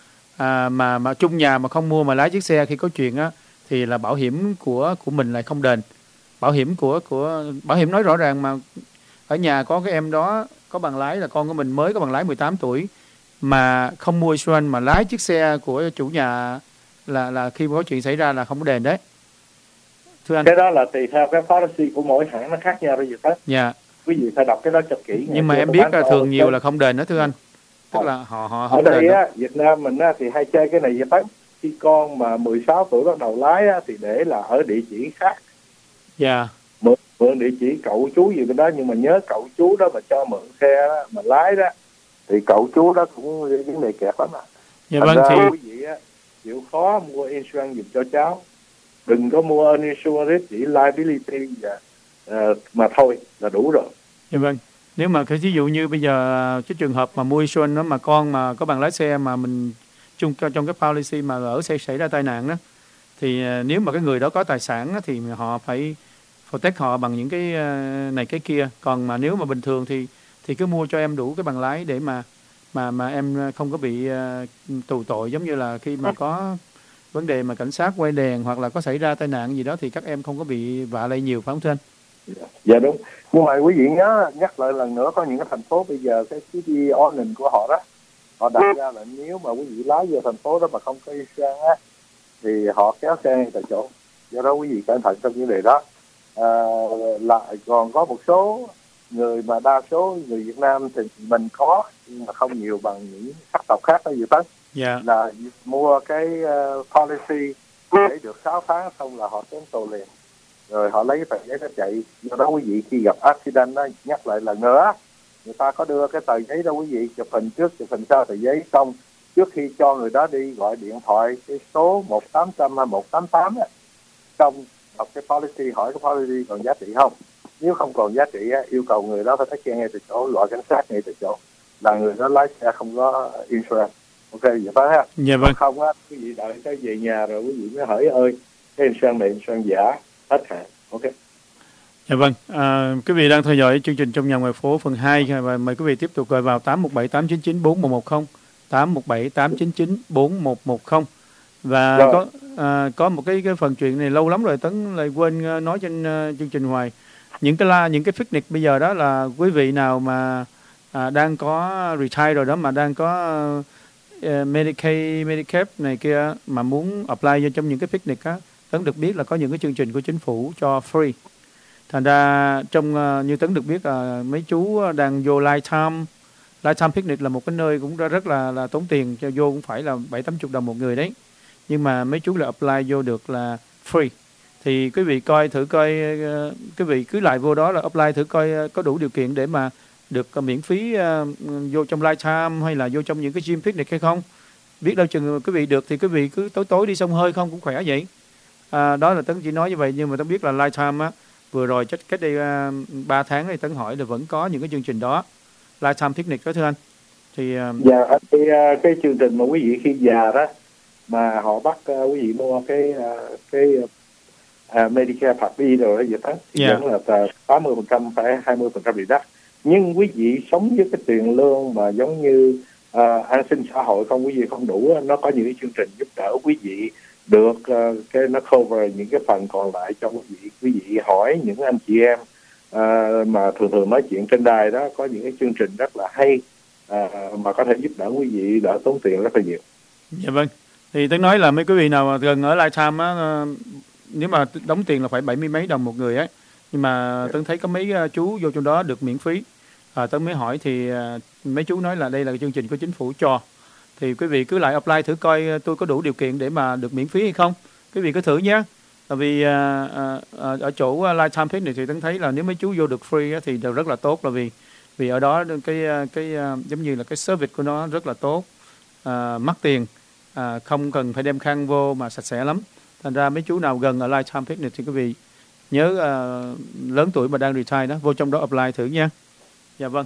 Mà chung nhà mà không mua mà lái chiếc xe khi có chuyện á thì là bảo hiểm của mình lại không đền. Bảo hiểm của bảo hiểm nói rõ ràng mà ở nhà có cái em đó có bằng lái, là con của mình mới có bằng lái 18 tuổi mà không mua insurance mà lái chiếc xe của chủ nhà, là khi có chuyện xảy ra là không có đền đấy. Thưa anh. Cái đó là tùy theo cái policy của mỗi hãng nó khác nhau bây giờ đó. Dạ. Quý vị phải đọc cái đó cho kỹ. Nhưng mà em biết là thường nhiều là không đền đó thưa anh. Tức là họ không đền. Ở đây đền á, Việt Nam mình á, thì hay chơi cái này vậy đó. Khi con mà 16 tuổi bắt đầu lái á, thì để là ở địa chỉ khác. Dạ. Mượn địa chỉ cậu chú gì bên đó, nhưng mà nhớ cậu chú đó mà cho mượn xe đó, mà lái đó thì cậu chú đó cũng vấn đề kẹt lắm. Dạ vâng, thì quý vị á, chịu khó mua insurance giùm cho cháu, đừng có mua uninsurance, chỉ liability mà thôi là đủ rồi. Dạ vâng. Nếu mà ví dụ như bây giờ cái trường hợp mà mua insurance đó mà con mà có bằng lái xe mà mình trong cái policy mà ở xe xảy ra tai nạn đó, thì nếu mà cái người đó có tài sản đó, thì họ phải protect họ bằng những cái này cái kia. Còn mà nếu mà bình thường thì cứ mua cho em đủ cái bằng lái để mà mà em không có bị tù tội, giống như là khi mà có vấn đề mà cảnh sát quay đèn hoặc là có xảy ra tai nạn gì đó thì các em không có bị vạ lây nhiều, phải không thưa anh? Dạ đúng. Nhưng mà quý vị nhắc lại lần nữa, có những cái thành phố bây giờ cái ordinance của họ đó, họ đặt ra là nếu mà quý vị lái vô thành phố đó mà không có insurance á thì họ kéo xe ngay tại chỗ. Do đó quý vị cẩn thận trong vấn đề đó. Lại còn có một số người mà đa số người Việt Nam thì mình có nhưng mà không nhiều bằng những sắc tộc khác đó gì đó. Là mua cái policy để được 6 tháng xong là họ đến tù liền, rồi họ lấy cái tờ giấy đó chạy. Do đó quý vị khi gặp accident đó, nhắc lại lần nữa, người ta có đưa cái tờ giấy đó quý vị chụp hình trước chụp hình sau tờ giấy, xong trước khi cho người đó đi gọi điện thoại cái số 1800 hay 188 á, xong đọc cái policy, hỏi cái policy còn giá trị không. Nếu không còn giá trị á, yêu cầu người đó phải take care ngay từ chỗ, gọi cảnh sát ngay từ chỗ, là người đó lái xe không có insurance. Ok, vậy phải ha? Dạ vâng. Không á, quý vị đợi tới về nhà rồi quý vị mới hỏi ơi cái insurance này insurance giả, hết hạn. Ok. Dạ vâng. Quý vị đang theo dõi chương trình Trong Nhà Ngoài Phố phần 2 và mời quý vị tiếp tục gọi vào 817-899-4110, 817-899-4110. Và rồi. Có một cái phần chuyện này lâu lắm rồi Tấn lại quên nói trên chương trình hoài. Những cái fitness bây giờ đó là quý vị nào mà đang có retire rồi đó, mà đang có Medicaid này kia mà muốn apply vô trong những cái fitness á, Tấn được biết là có những cái chương trình của chính phủ cho free. Thành ra trong như Tấn được biết là mấy chú đang vô Lifetime Picnic là một cái nơi cũng rất là tốn tiền, cho vô cũng phải là 7-80 đồng một người đấy. Nhưng mà mấy chú là apply vô được là free. Thì quý vị thử coi, quý vị cứ lại vô đó là apply thử coi có đủ điều kiện để mà được miễn phí vô trong Lifetime hay là vô trong những cái gym picnic hay không. Biết đâu chừng quý vị được thì quý vị cứ tối đi xông hơi không cũng khỏe vậy. Đó là Tấn chỉ nói như vậy, nhưng mà Tấn biết là Lifetime á, vừa rồi cách đây 3 tháng thì Tấn hỏi là vẫn có những cái chương trình đó, Lifetime Picnic đó thưa anh. Thì dạ, cái chương trình mà quý vị khi già đó mà họ bắt quý vị mua cái Medicare Part B rồi đó vậy đó, vẫn là 80% phải 20% bị đắt. Nhưng quý vị sống với cái tiền lương mà giống như an sinh xã hội không, quý vị không đủ, nó có những cái chương trình giúp đỡ quý vị được cái nó cover những cái phần còn lại cho quý vị. Quý vị hỏi những anh chị em mà thường nói chuyện trên đài đó, có những cái chương trình rất là hay mà có thể giúp đỡ quý vị đỡ tốn tiền rất là nhiều. Dạ vâng. Thì Tấn nói là mấy quý vị nào mà gần ở Lifetime á, nếu mà đóng tiền là phải 70 mấy đồng một người ấy, nhưng mà Tấn thấy có mấy chú vô trong đó được miễn phí. Tấn mới hỏi thì mấy chú nói là đây là chương trình của chính phủ cho. Thì quý vị cứ lại apply thử coi tôi có đủ điều kiện để mà được miễn phí hay không. Quý vị cứ thử nhé. Tại vì ở chỗ Lifetime Picnic thì Tấn thấy là nếu mấy chú vô được free thì đều rất là tốt, là vì ở đó cái giống như là cái service của nó rất là tốt, mắc tiền, không cần phải đem khăn vô mà sạch sẽ lắm. Thành ra mấy chú nào gần ở Lifetime Picnic thì quý vị nhớ lớn tuổi mà đang retire đó, vô trong đó apply thử nha. Dạ vâng.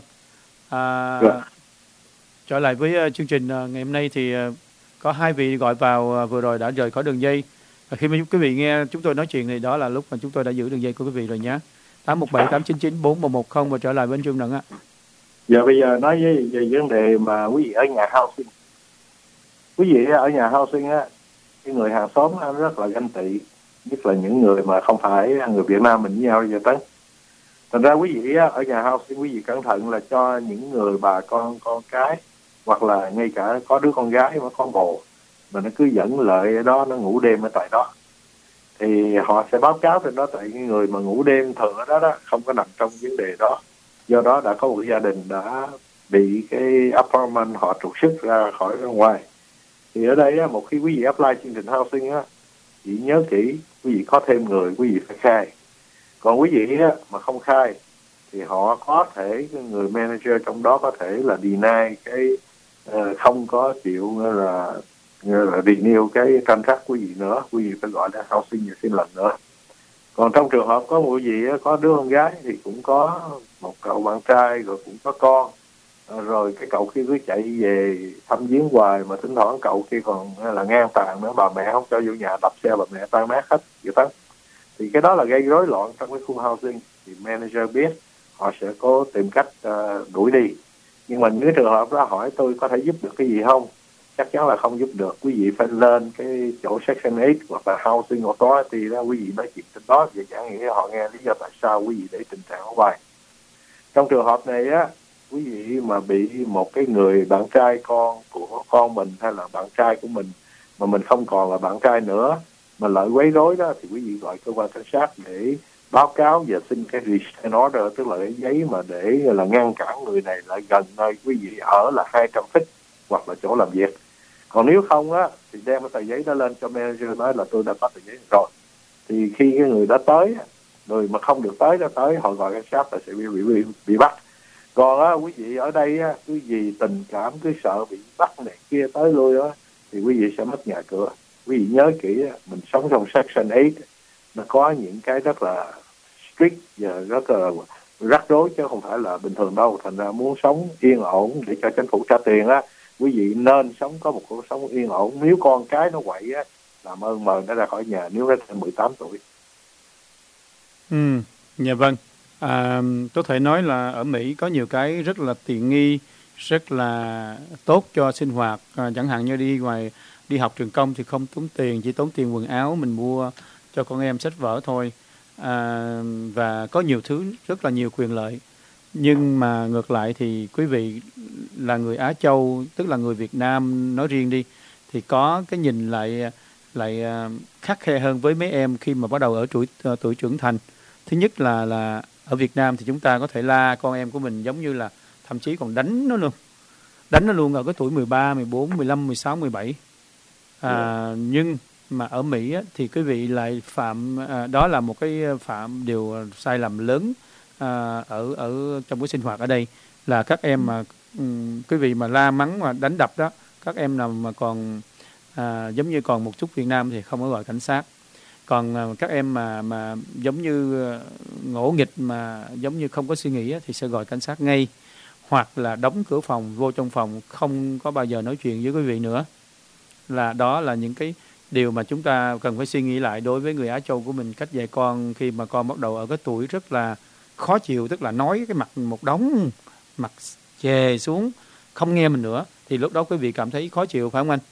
Trở lại với chương trình ngày hôm nay thì có 2 vị gọi vào vừa rồi đã rời khỏi đường dây. Và khi mà quý vị nghe chúng tôi nói chuyện thì đó là lúc mà chúng tôi đã giữ đường dây của quý vị rồi nhé. 817-899-4110 và trở lại bên Trương Nặng ạ. Giờ bây giờ nói về vấn đề mà quý vị ở nhà housing. Quý vị ở nhà housing á, cái người hàng xóm rất là ganh tị, nhất là những người mà không phải người Việt Nam mình với nhau giờ tới. Thành ra quý vị ở nhà housing, quý vị cẩn thận là cho những người bà con cái, hoặc là ngay cả có đứa con gái mà con bồ mà nó cứ dẫn lợi ở đó, nó ngủ đêm ở tại đó, thì họ sẽ báo cáo trên đó. Tại cái người mà ngủ đêm thường ở đó không có nằm trong vấn đề đó. Do đó đã có một gia đình đã bị cái apartment họ trục xuất ra khỏi ra ngoài. Thì ở đây một khi quý vị apply chương trình housing á, chị nhớ kỹ, quý vị có thêm người quý vị phải khai. Còn quý vị mà không khai thì họ có thể, người manager trong đó có thể là deny cái không có chịu là renew cái contract quý vị nữa. Quý vị phải gọi là housing và xin lần nữa. Còn trong trường hợp có một quý vị có đứa con gái thì cũng có một cậu bạn trai, rồi cũng có con, rồi cái cậu kia cứ chạy về thăm viếng hoài, mà thỉnh thoảng cậu kia còn là ngang tàn nữa, bà mẹ không cho vô nhà, đập xe bà mẹ tan nát hết vậy đó. Thì cái đó là gây rối loạn trong cái khu housing. Thì manager biết, họ sẽ có tìm cách đuổi đi. Nhưng mà những trường hợp đó hỏi tôi có thể giúp được cái gì không? Chắc chắn là không giúp được. Quý vị phải lên cái chỗ Section 8 hoặc là Housing Authority đó, quý vị nói chuyện trên đó và giảng nghĩa họ nghe lý do tại sao quý vị để tình trạng ở ngoài. Trong trường hợp này á, quý vị mà bị một cái người bạn trai con của con mình hay là bạn trai của mình mà mình không còn là bạn trai nữa mà lợi quấy rối đó, thì quý vị gọi cơ quan cảnh sát để báo cáo và xin cái restraint order, tức là cái giấy mà để là ngăn cản người này lại gần nơi quý vị ở là 200 feet hoặc là chỗ làm việc. Còn nếu không á thì đem cái tờ giấy đó lên cho manager nói là tôi đã có tờ giấy rồi. Thì khi cái người đó tới, người mà không được tới đó tới, họ gọi cảnh sát là sẽ bị bắt. Còn á, quý vị ở đây á, quý vị tình cảm cứ sợ bị bắt này kia tới lui á, thì quý vị sẽ mất nhà cửa. Quý vị nhớ kỹ á, mình sống trong Section 8, nó có những cái rất là strict và rất là rắc rối chứ không phải là bình thường đâu. Thành ra muốn sống yên ổn để cho chính phủ trả tiền á, quý vị nên có một cuộc sống yên ổn. Nếu con cái nó quậy á, làm ơn mời nó ra khỏi nhà nếu nó trên 18 tuổi. Dạ vâng. Có thể nói là ở Mỹ có nhiều cái rất là tiện nghi, rất là tốt cho sinh hoạt. Chẳng hạn như đi học trường công thì không tốn tiền, chỉ tốn tiền quần áo mình mua cho con em, sách vở thôi. Và có nhiều thứ, rất là nhiều quyền lợi. Nhưng mà ngược lại thì quý vị là người Á Châu, tức là người Việt Nam nói riêng đi, thì có cái nhìn lại khắt khe hơn với mấy em khi mà bắt đầu ở tuổi trưởng thành. Thứ nhất là ở Việt Nam thì chúng ta có thể la con em của mình giống như là thậm chí còn đánh nó luôn ở cái tuổi 13, 14, 15, 16, 17. Nhưng mà ở Mỹ á, thì quý vị lại phạm đó là một cái điều sai lầm lớn ở trong cái sinh hoạt ở đây, là các em mà quý vị mà la mắng mà đánh đập đó, các em nào mà còn giống như còn một chút Việt Nam thì không có gọi cảnh sát. Còn các em mà giống như ngỗ nghịch mà giống như không có suy nghĩ thì sẽ gọi cảnh sát ngay, hoặc là đóng cửa phòng, vô trong phòng, không có bao giờ nói chuyện với quý vị nữa. Đó là những cái điều mà chúng ta cần phải suy nghĩ lại đối với người Á Châu của mình, cách dạy con khi mà con bắt đầu ở cái tuổi rất là khó chịu, tức là nói cái mặt một đống, mặt chề xuống, không nghe mình nữa, thì lúc đó quý vị cảm thấy khó chịu, phải không anh?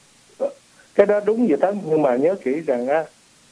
Cái đó đúng vậy đó, nhưng mà nhớ kỹ rằng á,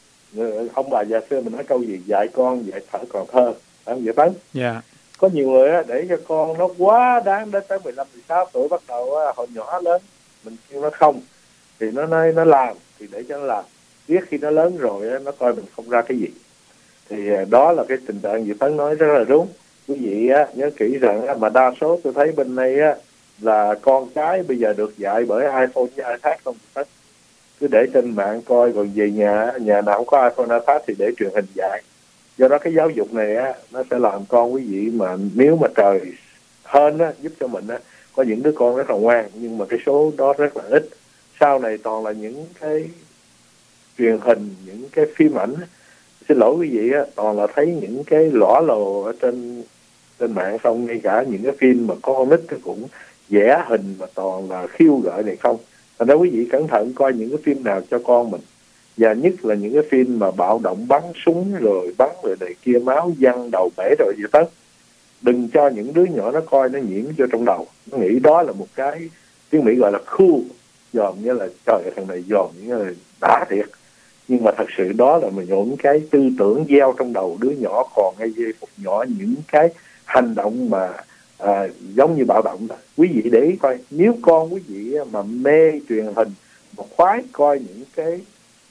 ông bà già xưa mình nói câu gì, dạy con dạy thở còn thơ, phải không vậy Tấn? Dạ. Có nhiều người á, để cho con nó quá đáng đến tới 15, 16 tuổi bắt đầu á, hồi nhỏ lớn, mình kêu nó không, thì nó nói nó làm, thì để cho nó làm. Biết khi nó lớn rồi á, nó coi mình không ra cái gì. Thì đó là cái tình trạng gì Tấn nói rất là đúng. Quý vị á, nhớ kỹ rằng á, mà đa số tôi thấy bên này á, là con cái bây giờ được dạy bởi iPhone với iPad không Tấn. Cứ để trên mạng coi, còn về nhà nào không có iPhone iPad thì để truyền hình dạy. Do đó cái giáo dục này á, nó sẽ làm con quý vị mà nếu mà trời hên á, giúp cho mình á, có những đứa con rất là ngoan, nhưng mà cái số đó rất là ít. Sau này toàn là những cái truyền hình, những cái phim ảnh, xin lỗi quý vị á, toàn là thấy những cái lõa lồ ở trên mạng, không ngay cả những cái phim mà có con nít cũng vẽ hình mà toàn là khiêu gợi này không. Thành ra quý vị cẩn thận coi những cái phim nào cho con mình, và nhất là những cái phim mà bạo động bắn súng rồi bắn rồi này kia, máu văng đầu bể rồi gì đó. Đừng cho những đứa nhỏ nó coi, nó nhiễm vô trong đầu, nó nghĩ đó là một cái tiếng Mỹ gọi là cool, dòm như là trời thằng này dòm như là đã thiệt, nhưng mà thật sự đó là những cái tư tưởng gieo trong đầu đứa nhỏ còn ngay giây phút nhỏ, những cái hành động mà giống như bạo động đó. Quý vị để ý coi, nếu con quý vị mà mê truyền hình, mà khoái coi những cái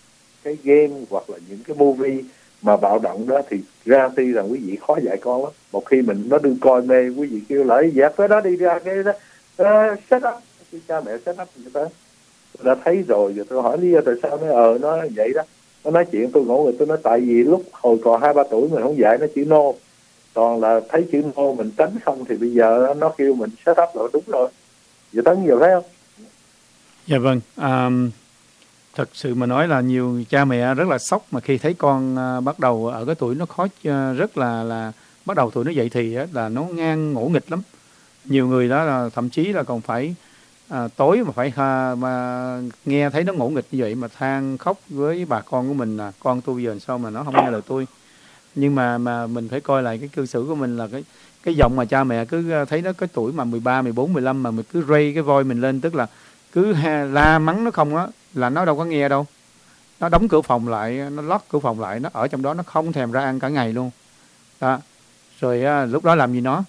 game hoặc là những cái movie mà bạo động đó, thì ra ti rằng quý vị khó dạy con lắm. Một khi nó đừng coi mê, quý vị kêu lại dẹp cái đó đi ra cái đó, set up, cha mẹ set up người ta đã thấy rồi. Giờ tôi hỏi lý do tại sao nó vậy đó. Nó nói chuyện tôi ngủ rồi, tôi nói tại vì lúc hồi còn 2-3 tuổi mình không dạy nó chữ no, toàn là thấy chữ no mình tránh không, thì bây giờ nó kêu mình set up rồi, đúng rồi. Vậy Tấn giờ thấy không? Dạ vâng. Thật sự mà nói là nhiều cha mẹ rất là sốc mà khi thấy con bắt đầu ở cái tuổi nó khó, rất là bắt đầu tuổi nó dậy thì á, là nó ngang ngỗ nghịch lắm. Nhiều người đó là thậm chí là còn phải tối mà phải mà nghe thấy nó ngỗ nghịch như vậy mà than khóc với bà con của mình là con tôi giờ sao mà nó không nghe lời tôi. Nhưng mà mình phải coi lại cái cư xử của mình, là cái giọng mà cha mẹ cứ thấy nó cái tuổi mà 13, 14, 15 mà mình cứ raise cái voice mình lên, tức là cứ la mắng nó không á, là nó đâu có nghe đâu. Nó đóng cửa phòng lại, nó lót cửa phòng lại, nó ở trong đó, nó không thèm ra ăn cả ngày luôn đó. Rồi lúc đó làm gì nó?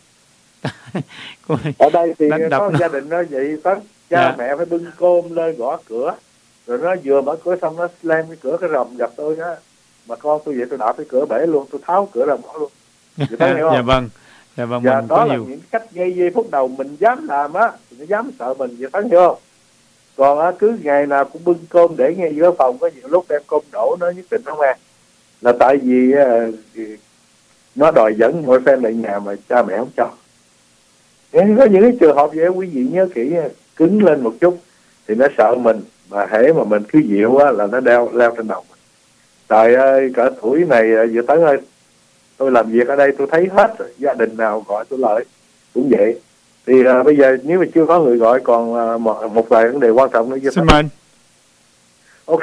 Ở đây thì có gia đình nó vậy Tấn, cha mẹ phải bưng cơm lên gõ cửa, rồi nó vừa mở cửa xong nó slam cái cửa, cái rầm gặp tôi á, mà con tôi vậy tôi đạp cái cửa bể luôn, tôi tháo cửa ra bỏ luôn. Vậy Tấn hiểu không? Dạ vâng, mình đó có là nhiều những cách ngay giây phút đầu mình dám làm á, thì nó dám sợ mình, vậy Tấn hiểu không? Còn cứ ngày nào cũng bưng cơm để ngay giữa phòng, có nhiều lúc đem cơm đổ nó nhất định không ăn, là tại vì nó đòi dẫn mọi fan lại nhà mà cha mẹ không cho. Nên có những cái trường hợp vậy quý vị nhớ kỹ, cứng lên một chút thì nó sợ mình, mà hễ mà mình cứ dịu á là nó leo trên đầu mình. Trời ơi, cỡ tuổi này vừa Tấn ơi, tôi làm việc ở đây tôi thấy hết rồi, gia đình nào gọi tôi lại cũng vậy. Thì bây giờ nếu mà chưa có người gọi, còn một vài vấn đề quan trọng nữa. Xin mời. Ok.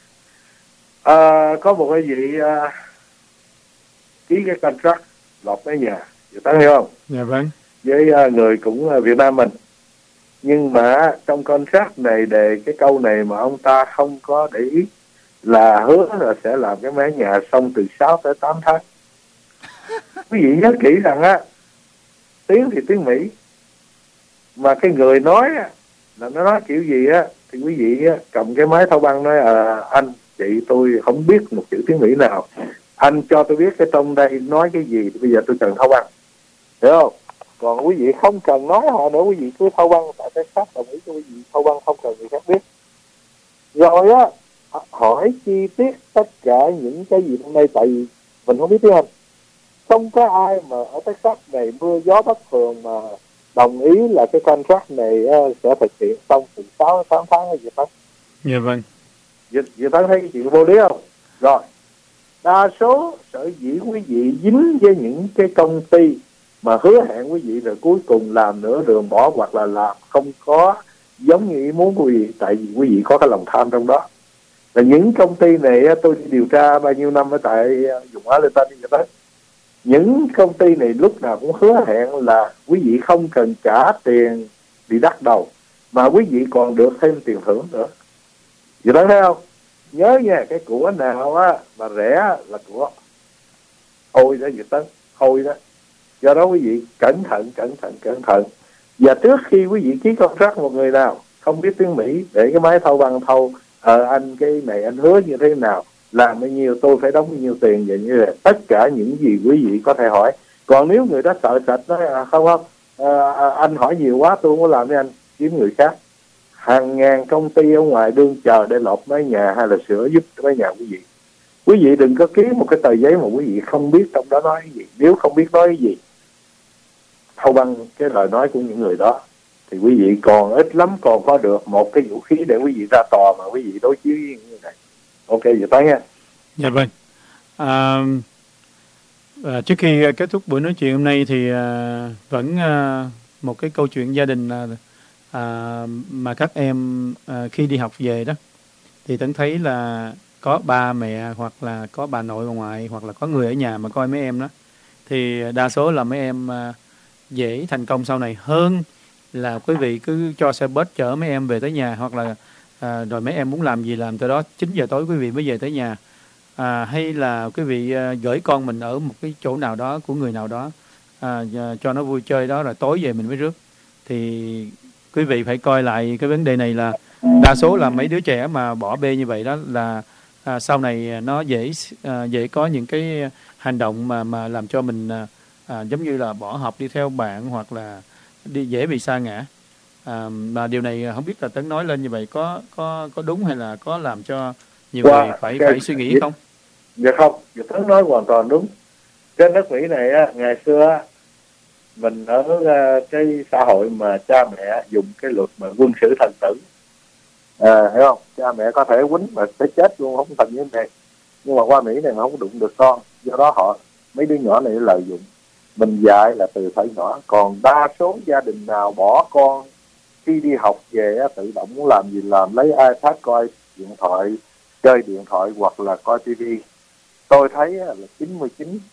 Có một cái vị ký cái contract lọt với nhà, chị Tấn hiểu không? Dạ vâng. Với người cũng Việt Nam mình. Nhưng mà trong contract này đề cái câu này mà ông ta không có để ý, là hứa là sẽ làm cái mái nhà xong từ 6 tới 8 tháng. Quý vị nhớ kỹ rằng á, tiếng thì tiếng Mỹ, mà cái người nói á, là nó nói kiểu gì á, thì quý vị á, cầm cái máy thâu băng nói anh, chị tôi không biết một chữ tiếng Mỹ nào, anh cho tôi biết cái trong đây nói cái gì, thì bây giờ tôi cần thâu băng, hiểu không? Còn quý vị không cần nói họ nữa, quý vị cứ thâu băng, tại Texas đồng ý cho quý vị thâu băng, không cần người khác biết. Rồi á, hỏi chi tiết tất cả những cái gì trong đây, tại vì mình không biết tiếng Anh, không có ai mà ở Texas này mưa gió bất thường mà đồng ý là cái contract này sẽ thực hiện xong từ 6 đến 8 tháng hay gì đó. Dạ vâng. Vậy ta thấy cái chuyện vô lý không? Rồi, đa số sở dĩ quý vị dính với những cái công ty mà hứa hẹn quý vị rồi cuối cùng làm nửa đường bỏ, hoặc là làm không có giống như ý muốn của quý vị, tại vì quý vị có cái lòng tham trong đó. Là những công ty này tôi điều tra bao nhiêu năm ở tại vùng Arlington như vậy. Những công ty này lúc nào cũng hứa hẹn là quý vị không cần trả tiền bị đắt đầu, mà quý vị còn được thêm tiền thưởng nữa. Vậy đó thấy không? Nhớ nha, cái của nào á mà rẻ là của hôi đó, Việt Tấn, hôi đó. Do đó quý vị cẩn thận. Và trước khi quý vị ký contract một người nào không biết tiếng Mỹ, để cái máy thâu băng thâu, anh cái này anh hứa như thế nào, làm bao nhiêu, tôi phải đóng bao nhiêu tiền, vậy như vậy. Tất cả những gì quý vị có thể hỏi. Còn nếu người đó sợ sệt nói không, anh hỏi nhiều quá, tôi không có làm với anh, kiếm người khác. Hàng ngàn công ty ở ngoài đương chờ để lọt mái nhà hay là sửa giúp mái nhà quý vị. Quý vị đừng có ký một cái tờ giấy mà quý vị không biết trong đó nói cái gì. Nếu không biết nói cái gì, thâu băng cái lời nói của những người đó, thì quý vị còn ít lắm còn có được một cái vũ khí để quý vị ra tòa mà quý vị đối chiếu với như này. Ok, vậy tới nha. Dạ vâng. Trước khi kết thúc buổi nói chuyện hôm nay thì vẫn một cái câu chuyện gia đình mà các em khi đi học về đó, thì Tấn thấy là có ba mẹ hoặc là có bà nội bà ngoại hoặc là có người ở nhà mà coi mấy em đó, thì đa số là mấy em dễ thành công sau này hơn là quý vị cứ cho xe bus chở mấy em về tới nhà, hoặc là rồi mấy em muốn làm gì làm tới đó, 9 giờ tối quý vị mới về tới nhà, hay là quý vị gửi con mình ở một cái chỗ nào đó của người nào đó cho nó vui chơi đó, rồi tối về mình mới rước. Thì quý vị phải coi lại cái vấn đề này, là đa số là mấy đứa trẻ mà bỏ bê như vậy đó là sau này nó dễ có những cái hành động mà làm cho mình giống như là bỏ học đi theo bạn, hoặc là dễ bị sa ngã. Mà điều này không biết là Tấn nói lên như vậy có đúng hay là có làm cho nhiều người phải suy nghĩ không? Dạ không, Tấn nói hoàn toàn đúng. Trên đất Mỹ này ngày xưa mình ở cái xã hội mà cha mẹ dùng cái luật mà quân sự thần tử, hiểu không? Cha mẹ có thể quýnh mà sẽ chết luôn, không thành như thế này. Nhưng mà qua Mỹ này mà không đụng được con, do đó mấy đứa nhỏ này lợi dụng. Mình dạy là từ thời nhỏ. Còn đa số gia đình nào bỏ con khi đi học về tự động muốn làm gì làm, lấy iPad coi điện thoại, chơi điện thoại hoặc là coi TV. Tôi thấy là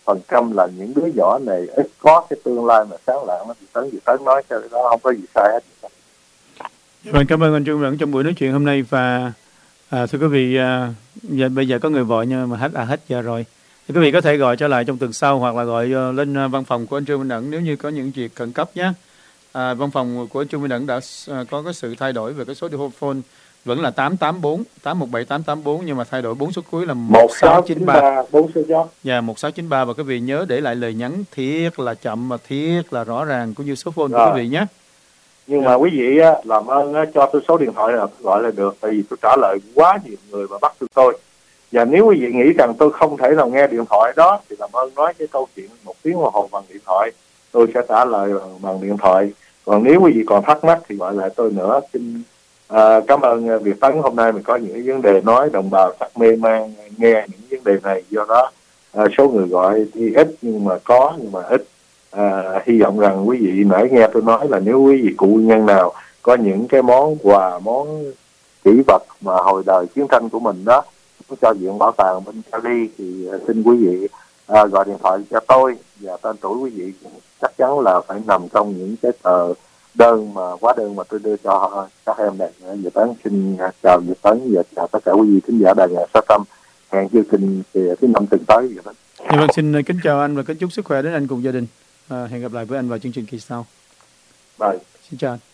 phần trăm là những đứa nhỏ này ít có cái tương lai mà sáng lạng lắm. Việt Tấn nói cho đó không có gì sai hết. Vâng, cảm ơn anh Trương Lẫn trong buổi nói chuyện hôm nay. Và thưa quý vị, bây giờ có người gọi nhưng mà hết giờ rồi. Thì quý vị có thể gọi trở lại trong tuần sau hoặc là gọi lên văn phòng của anh Trương Minh Ẩn nếu như có những việc khẩn cấp nhé. Văn phòng của anh Trương Minh Ẩn đã có cái sự thay đổi về cái số phone, vẫn là 884 817 884 nhưng mà thay đổi 4 số cuối là 1693. 4 số chót. Dạ, 1693, và quý vị nhớ để lại lời nhắn thiệt là chậm mà thiệt là rõ ràng cũng như số phone của quý vị nhé. Nhưng mà quý vị làm ơn cho tôi số điện thoại là gọi là được, tại vì tôi trả lời quá nhiều người mà bắt tôi. Và nếu quý vị nghĩ rằng tôi không thể nào nghe điện thoại đó thì làm ơn nói cái câu chuyện 1 tiếng đồng hồ bằng điện thoại, tôi sẽ trả lời bằng điện thoại. Còn nếu quý vị còn thắc mắc thì gọi lại tôi nữa. Xin cảm ơn Việt Tấn hôm nay mình có những vấn đề nói đồng bào chắc mê man nghe những vấn đề này, do đó số người gọi thì ít nhưng mà ít. Hy vọng rằng quý vị nãy nghe tôi nói là nếu quý vị cụ nhân nào có những cái món quà, món kỷ vật mà hồi đời chiến tranh của mình đó cho viện bảo tàng bên Cali thì xin quý vị gọi điện thoại cho tôi, và tên tuổi quý vị chắc chắn là phải nằm trong những cái tờ đơn hóa đơn mà tôi đưa cho các em này. Việt Tấn xin chào Việt Tấn và chào tất cả quý vị khán giả đài nhà Sát Tâm. Hẹn chương trình thứ 5 tuần tới. Vâng, xin kính chào anh và kính chúc sức khỏe đến anh cùng gia đình. Hẹn gặp lại với anh vào chương trình kỳ sau. Bye. Xin chào anh.